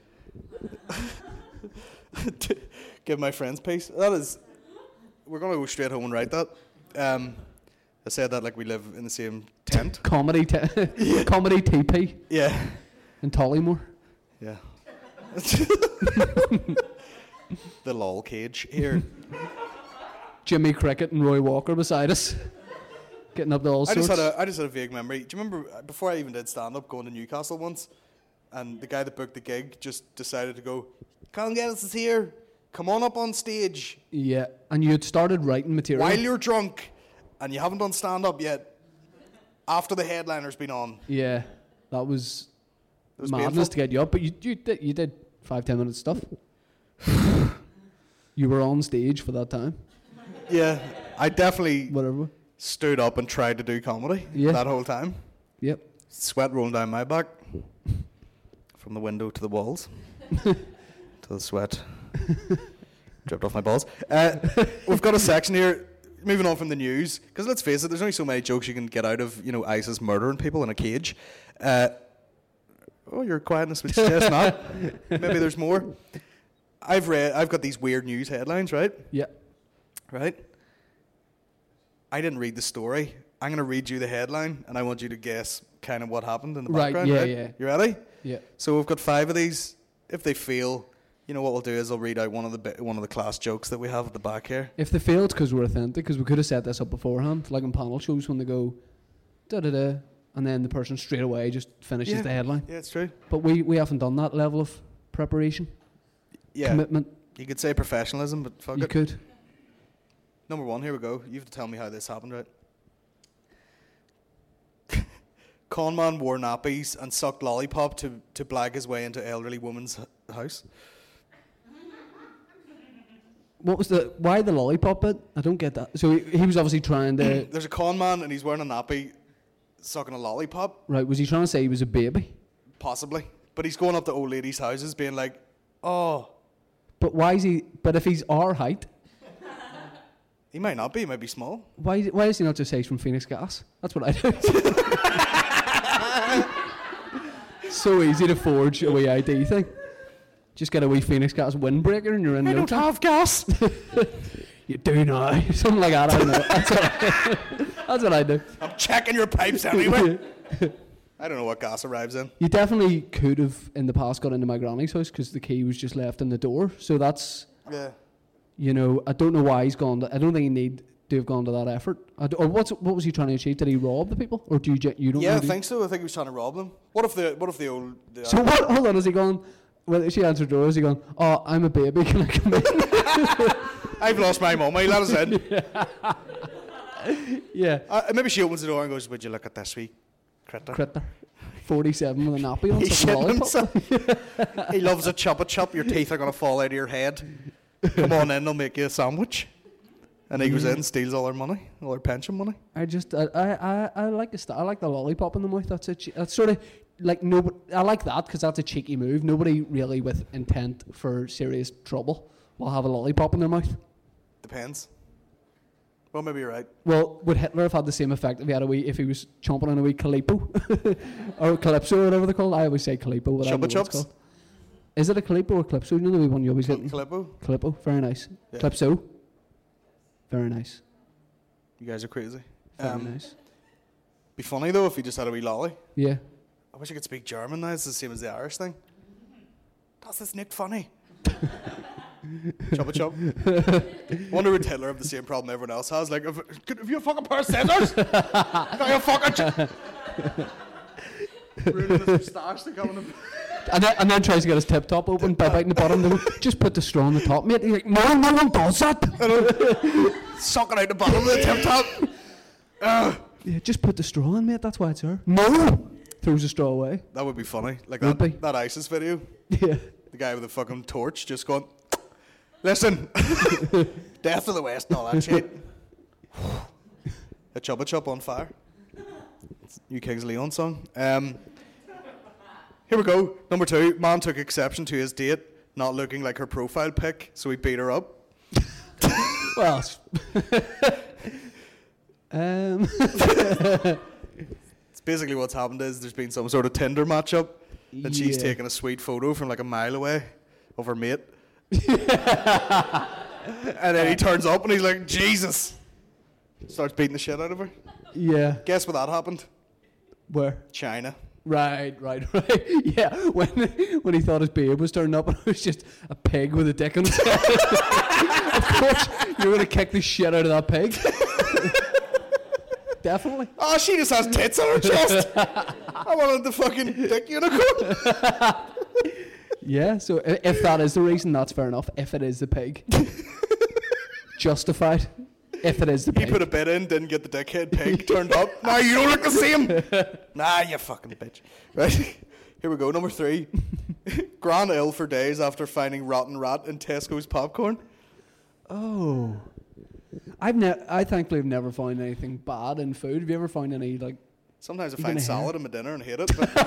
Give my friends peace. That is. We're gonna go straight home and write that. Um, I said that like we live in the same tent. Comedy. T- Comedy T P Yeah. in Tollymore. Yeah. The lol cage here. Jimmy Cricket and Roy Walker beside us, getting up to all I sorts. just had a I just had a vague memory. Do you remember uh, before I even did stand up, going to Newcastle once, and the guy that booked the gig just decided to go, "Colin Geddes is here. Come on up on stage Yeah, and you had started writing material. while you're drunk, and you haven't done stand up yet. After the headliner's been on." Yeah, that was, It was madness painful. to get you up, but you you did you did five ten minutes stuff. You were on stage for that time. Yeah, I definitely Whatever. stood up and tried to do comedy Yeah. that whole time. Yep. Sweat rolling down my back, from the window to the walls, till the sweat dripped off my balls. Uh, we've got a section here. Moving on from the news, because let's face it, there's only so many jokes you can get out of, you know, ISIS murdering people in a cage. Uh, oh, your quietness would suggest not. Maybe there's more. I've read. I've got these weird news headlines, right? Yeah. Right. I didn't read the story. I'm going to read you the headline, and I want you to guess kind of what happened in the Right, background. yeah, right? yeah. You ready? Yeah. So we've got five of these. If they fail, you know what we'll do is I'll read out one of the bi- one of the class jokes that we have at the back here. If they failed because we're authentic, because we could have set this up beforehand, like in panel shows when they go da da da, and then the person straight away just finishes Yeah. the headline. Yeah, it's true. But we we haven't done that level of preparation, Yeah, commitment. you could say professionalism, but fuck You it. could. Number one, here we go. You have to tell me how this happened, right? Conman wore nappies and sucked lollipop to, to blag his way into elderly woman's h- house. What was the why the lollipop bit? I don't get that. So he, he was obviously trying to. There's a con man and he's wearing a nappy, sucking a lollipop, Right, was he trying to say he was a baby? possibly. But he's going up to old ladies' houses being like, oh, But why is he? But if he's our height, he might not be, he might be small. why why does he not just say he's from Phoenix Gas? That's what I do. So easy to forge a wee I D thing. Just get a wee Phoenix Gas windbreaker and you're in. I no don't time. have gas. You do now. Something like that. I don't know. That's what I, that's what I do. I'm checking your pipes anyway. I don't know what gas arrives in. You definitely could have in the past got into my granny's house because the key was just left in the door. So that's, Yeah. you know, I don't know why he's gone. To, I don't think he need to have gone to that effort. I d or what's what was he trying to achieve? Did he rob the people, or do you ge- you don't? Yeah, know, I do you- think so. I think he was trying to rob them. What if the what if the old the So what? Hold on. Is he going? When she answered the door, is he going? Oh, I'm a baby. Can I come in? I've lost my mummy, let us in. Yeah. Uh, maybe she opens the door and goes, would you look at this wee critter? Critter. Forty-seven with a nappy on. He's sucking a shitting lollipop. himself. He loves a chop a chop. Your teeth are going to fall out of your head. Come on in, they'll make you a sandwich. And he goes in, steals all their money, all their pension money. I just I I I, I like the st- I like the lollipop in the mouth. That's a che- that's sort of like no. I like that because that's a cheeky move. Nobody really with intent for serious trouble will have a lollipop in their mouth. Depends. Well, maybe you're right. Well, would Hitler have had the same effect if he had a wee if he was chomping on a wee Calippo or Calypso or whatever they're called? I always say Calippo, but I don't know Chupa what it's chups? called. Is it a Calippo or Calypso? You know the wee one you always get? Calippo? Calippo, very nice. Yeah. Calypso, very nice. You guys are crazy. Very Um, nice. Be funny though if you just had a wee lolly. Yeah. I wish I could speak German now. It's the same as the Irish thing. Das ist nicht funny. Chop a chop. Wonder would Hitler have the same problem everyone else has? Like, have, have you a fucking pair of scissors? Got you a fucking ch- Ruining his moustache to come in. And then, and then tries to get his tip top open by biting the bottom. They go, just put the straw on the top, mate. He's like, no, no one does that. Sucking out the bottom of the tip top. Ugh. Yeah, just put the straw in, mate. That's why it's there. No. Throws the straw away. That would be funny. Like Would that, be. that ISIS video. Yeah. The guy with the fucking torch just going, listen, death of the West and all that shit. A Chubba Chup on Fire. It's New Kings of Leon song. Um, here we go. Number two. Man took exception to his date not looking like her profile pic, so he beat her up. Well, s- um, It's basically what's happened is there's been some sort of Tinder matchup, and she's yeah. taken a sweet photo from like a mile away of her mate. And then he turns up and he's like, Jesus. Starts beating the shit out of her. Yeah. Guess what that happened? Where? China. Right, right, right. Yeah, when when he thought his babe was turning up and it was just a pig with a dick on his head. Of course, you're going to kick the shit out of that pig. Definitely. Oh, she just has tits on her chest. I wanted the fucking dick unicorn. Yeah, so i- if that is the reason, that's fair enough. If it is the pig. Justified. If it is the He pig. put a bid in, didn't get the dickhead pig turned up. Nah, you don't look the same. Nah, you fucking bitch. Right, here we go. Number three. Gran ill for days after finding rotten rat in Tesco's popcorn. Oh. I've ne- I thankfully have never found anything bad in food. Have you ever found any, like... Sometimes I Even find a hair? salad in my dinner and hate it. But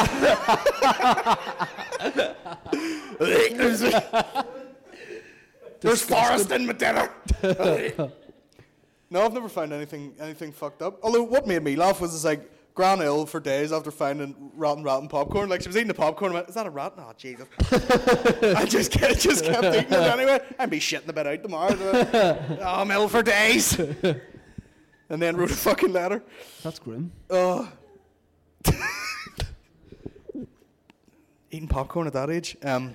there's forest in my dinner. No, I've never found anything anything fucked up. Although what made me laugh was it's like Gran ill for days after finding rotten rat and popcorn. Like she was eating the popcorn and went, is that a rat? Oh, Jesus. I just kept, just kept eating it anyway. I'd be shitting a bit out tomorrow. oh, I'm ill for days. And then wrote a fucking letter. That's grim. Oh. Eating popcorn at that age. Um,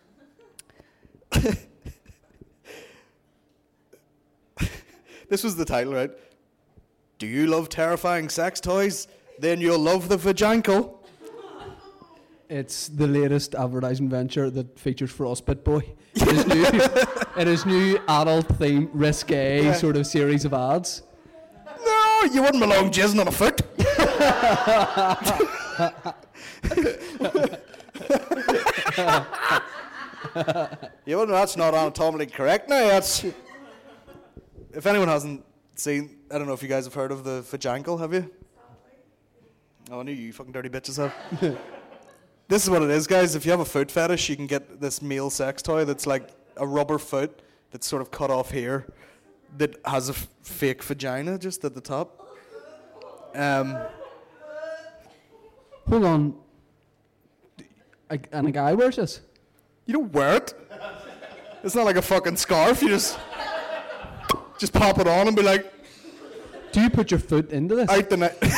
this was the title, right? Do you love terrifying sex toys? Then you'll love the vajankle. It's the latest advertising venture that features Frostbite Boy. It is new, it is new adult theme, risque Yeah. sort of series of ads. No, you wouldn't belong jizzing on a foot. You wouldn't. That's not anatomically correct. No, that's. If anyone hasn't seen, I don't know if you guys have heard of the vajankle, have you? Oh, I knew you fucking dirty bitches have. This is what it is, guys. If you have a foot fetish, you can get this male sex toy that's like a rubber foot that's sort of cut off here, that has a f- fake vagina just at the top. Um, Hold on. A, and a guy wears this? you don't wear it. It's not like a fucking scarf. You just just pop it on and be like, Do you put your foot into this? out the night.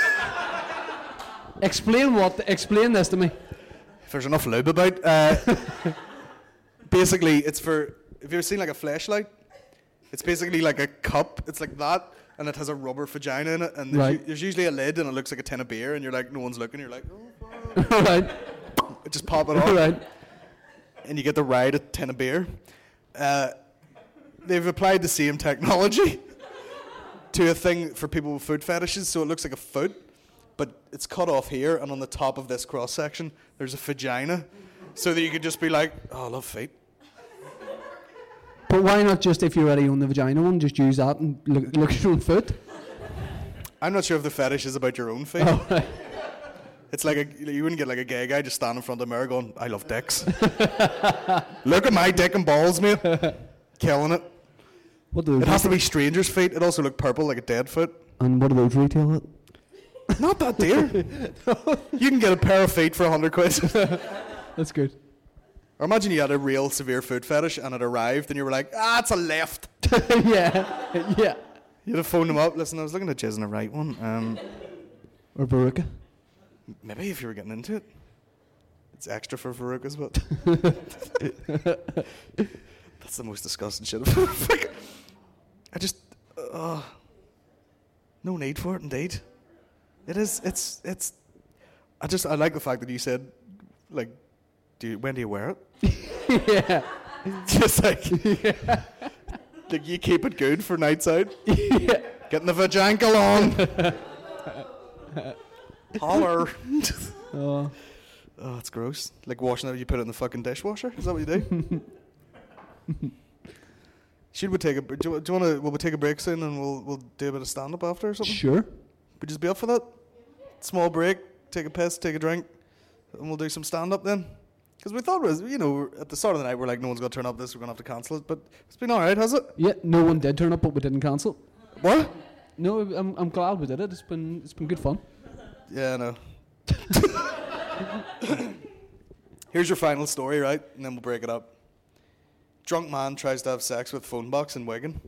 Explain what? Explain this to me. If there's enough lube about. Uh, basically, it's for. Have you ever seen like a fleshlight? It's basically like a cup. It's like that, and it has a rubber vagina in it. And there's, Right. u- there's usually a lid, and it looks like a tin of beer. And you're like, no one's looking. You're like, oh, All right. just pop it All on, right. and you get to ride a tin of beer. Uh, they've applied the same technology to a thing for people with foot fetishes, so it looks like a foot, but it's cut off here, and on the top of this cross section, there's a vagina, so that you could just be like, oh, I love feet. But why not just, if you already own the vagina one, just use that and look, look at your own foot? I'm not sure if the fetish is about your own feet. Oh, right. It's like a, you wouldn't get like a gay guy just standing in front of the mirror going, I love dicks. Look at my dick and balls, mate. Killing it. What do It those has to be stranger's feet. It also look purple like a dead foot. And what do those retail at? Not that dear. You can get a pair of feet for a hundred quid. That's good. Or imagine you had a real severe food fetish and it arrived and you were like, ah, it's a left. yeah. Yeah. You'd have phoned them up. Listen, I was looking at jizz in the right one. Um, Or Veruca. maybe if you were getting into it. It's extra for Verucas, but that's the most disgusting shit I've ever fucking- I just, uh, no need for it, indeed. It is, it's, it's, I just, I like the fact that you said, like, do you, when do you wear it? Yeah. Just like, like you keep it good for nights out. Yeah. Getting the vajankle on. Holler. Oh. Oh, it's gross. Like washing it, you put it in the fucking dishwasher. Is that what you do? Should we take a? Do you, do you want to? Will we take a break soon and we'll we'll do a bit of stand up after or something? Sure. Would you just be up for that? Small break, take a piss, take a drink, and we'll do some stand up then. Because we thought it was, you know, at the start of the night we're like, no one's going to turn up this, we're going to have to cancel it. But it's been alright, has it? Yeah, no one did turn up, but we didn't cancel. What? No, I'm I'm glad we did it. It's been it's been good fun. Yeah, I know. Here's your final story, right? And then we'll break it up. Drunk man tries to have sex with phone box in Wigan.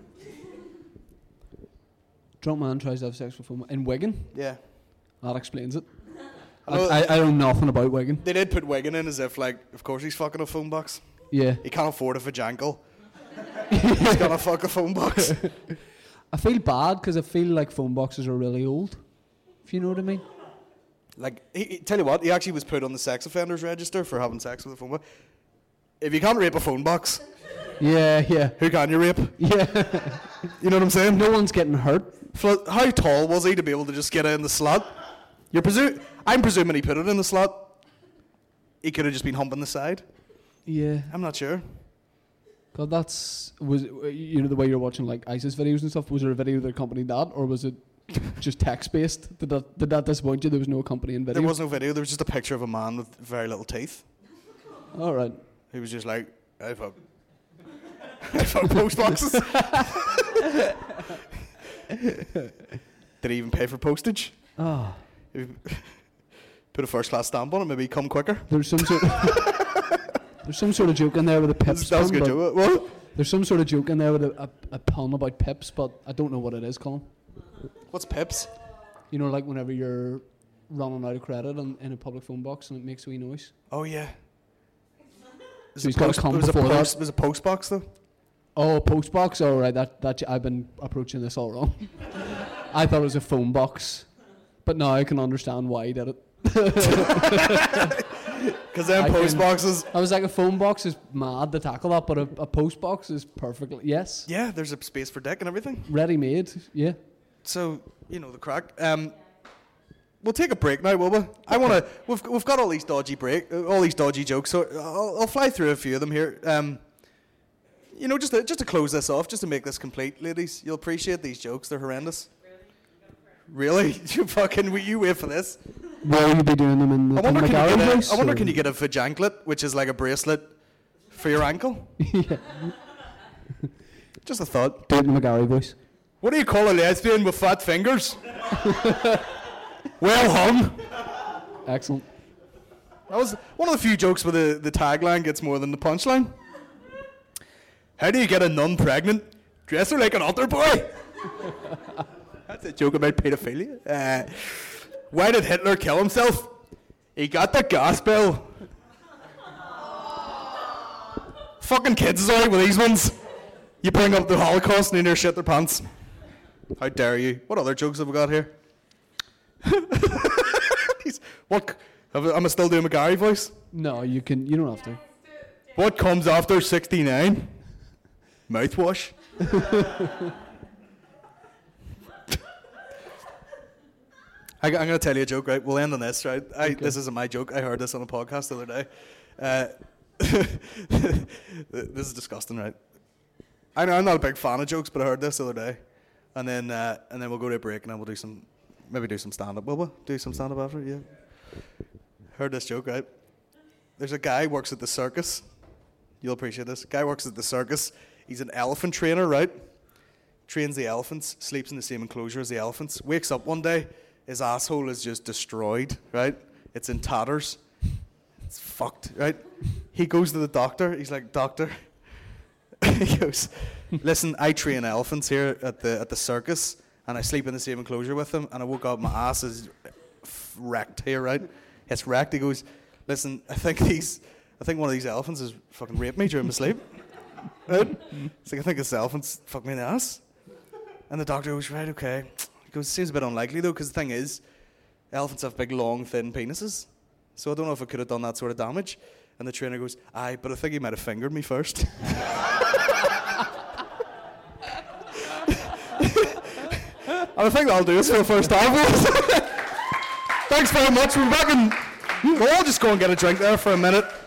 Drunk man tries to have sex with phone in Wigan. Yeah. That explains it. I I, know, I, I know nothing about Wigan. they did put Wigan in as if, like, of course he's fucking a phone box. Yeah. He can't afford a vajankle. He's gonna fuck a phone box. I feel bad because I feel like phone boxes are really old. If you know what I mean. Like, he, he, tell you what, he actually was put on the sex offenders register for having sex with a phone box. If you can't rape a phone box, Yeah, yeah, who can you rape? yeah. You know what I'm saying? No one's getting hurt. Flo- How tall was he to be able to just get it in the slot? You're presu- I'm presuming he put it in the slot. He could have just been humping the side. Yeah. I'm not sure. God, that's was you know the way you're watching like ISIS videos and stuff. Was there a video that accompanied that, or was it just text based? Did that did that disappoint you? There was no accompanying video. There was no video. There was just a picture of a man with very little teeth. All right. He was just like, I fuck. I fuck post boxes. Did he even pay for postage? Ah. If he put a first class stamp on it, maybe come quicker. There's some sort. There's some sort of joke in there with a pips. That was a pun, good but- joke. What? There's some sort of joke in there with a, a, a pun about pips, but I don't know what it is, Colin. What's pips? You know, like whenever you're running out of credit in, in a public phone box and it makes a wee noise. Oh yeah. So he's gotta come it was a before that. post, it was a post box though. Oh, post box. All right, that that I've been approaching this all wrong. I thought it was a phone box, but now I can understand why he did it. Because then I post can- boxes. I was like, a phone box is mad to tackle that, but a, a post box is perfectly yes, Yeah, there's a space for dick and everything. ready made. Yeah. So you know the crack. Um, we'll take a break now, will we? I want to. We've we've got all these dodgy break, uh, all these dodgy jokes. So I'll, I'll fly through a few of them here. Um, you know, just to, just to close this off, just to make this complete, ladies. You'll appreciate these jokes. They're horrendous. Really? You fucking will you wait for this? Will you be doing them in the I wonder, can you, McGarry get a, voice, I wonder or- can you get a vajanklet, which is like a bracelet for your ankle? yeah. Just a thought. Do it in the McGarry voice. What do you call a lesbian with fat fingers? Well hung. Excellent. That was one of the few jokes where the, the tagline gets more than the punchline. How do you get a nun pregnant? Dress her like an altar boy. That's a joke about pedophilia. Uh, why did Hitler kill himself? He got the gas bill. Fucking kids is alright with these ones. You bring up the Holocaust and they near shit their pants. How dare you? What other jokes have we got here? These- what? Am I still doing McGarry voice? No, you can. You don't have to. What comes after sixty-nine? Mouthwash. I, I'm going to tell you a joke, right? We'll end on this, right? I, Okay. This isn't my joke. I heard this on a podcast the other day. Uh, this is disgusting, right? I know I'm not a big fan of jokes, but I heard this the other day, and then uh, and then we'll go to a break, and then we'll do some, maybe do some stand up. Will we do some stand up after? Yeah. Heard this joke, right? There's a guy works at the circus. You'll appreciate this. Guy works at the circus. He's an elephant trainer, right? Trains the elephants, sleeps in the same enclosure as the elephants. Wakes up one day, his asshole is just destroyed, right? It's in tatters. It's fucked, right? He goes to the doctor. He's like, doctor. He goes, listen, I train elephants here at the at the circus, and I sleep in the same enclosure with them. And I woke up, my ass is f- wrecked here, right? It's wrecked. He goes, listen, I think these, I think one of these elephants has fucking raped me during my sleep. Right? It's like, I think this elephant's fucked me in the ass. And the doctor goes, right, okay. He goes, seems a bit unlikely though, because the thing is, elephants have big, long, thin penises. So I don't know if I could have done that sort of damage. And the trainer goes, aye, but I think he might have fingered me first. And I think that'll do us for the first half. Thanks very much. We're back in. We'll all just go and get a drink there for a minute.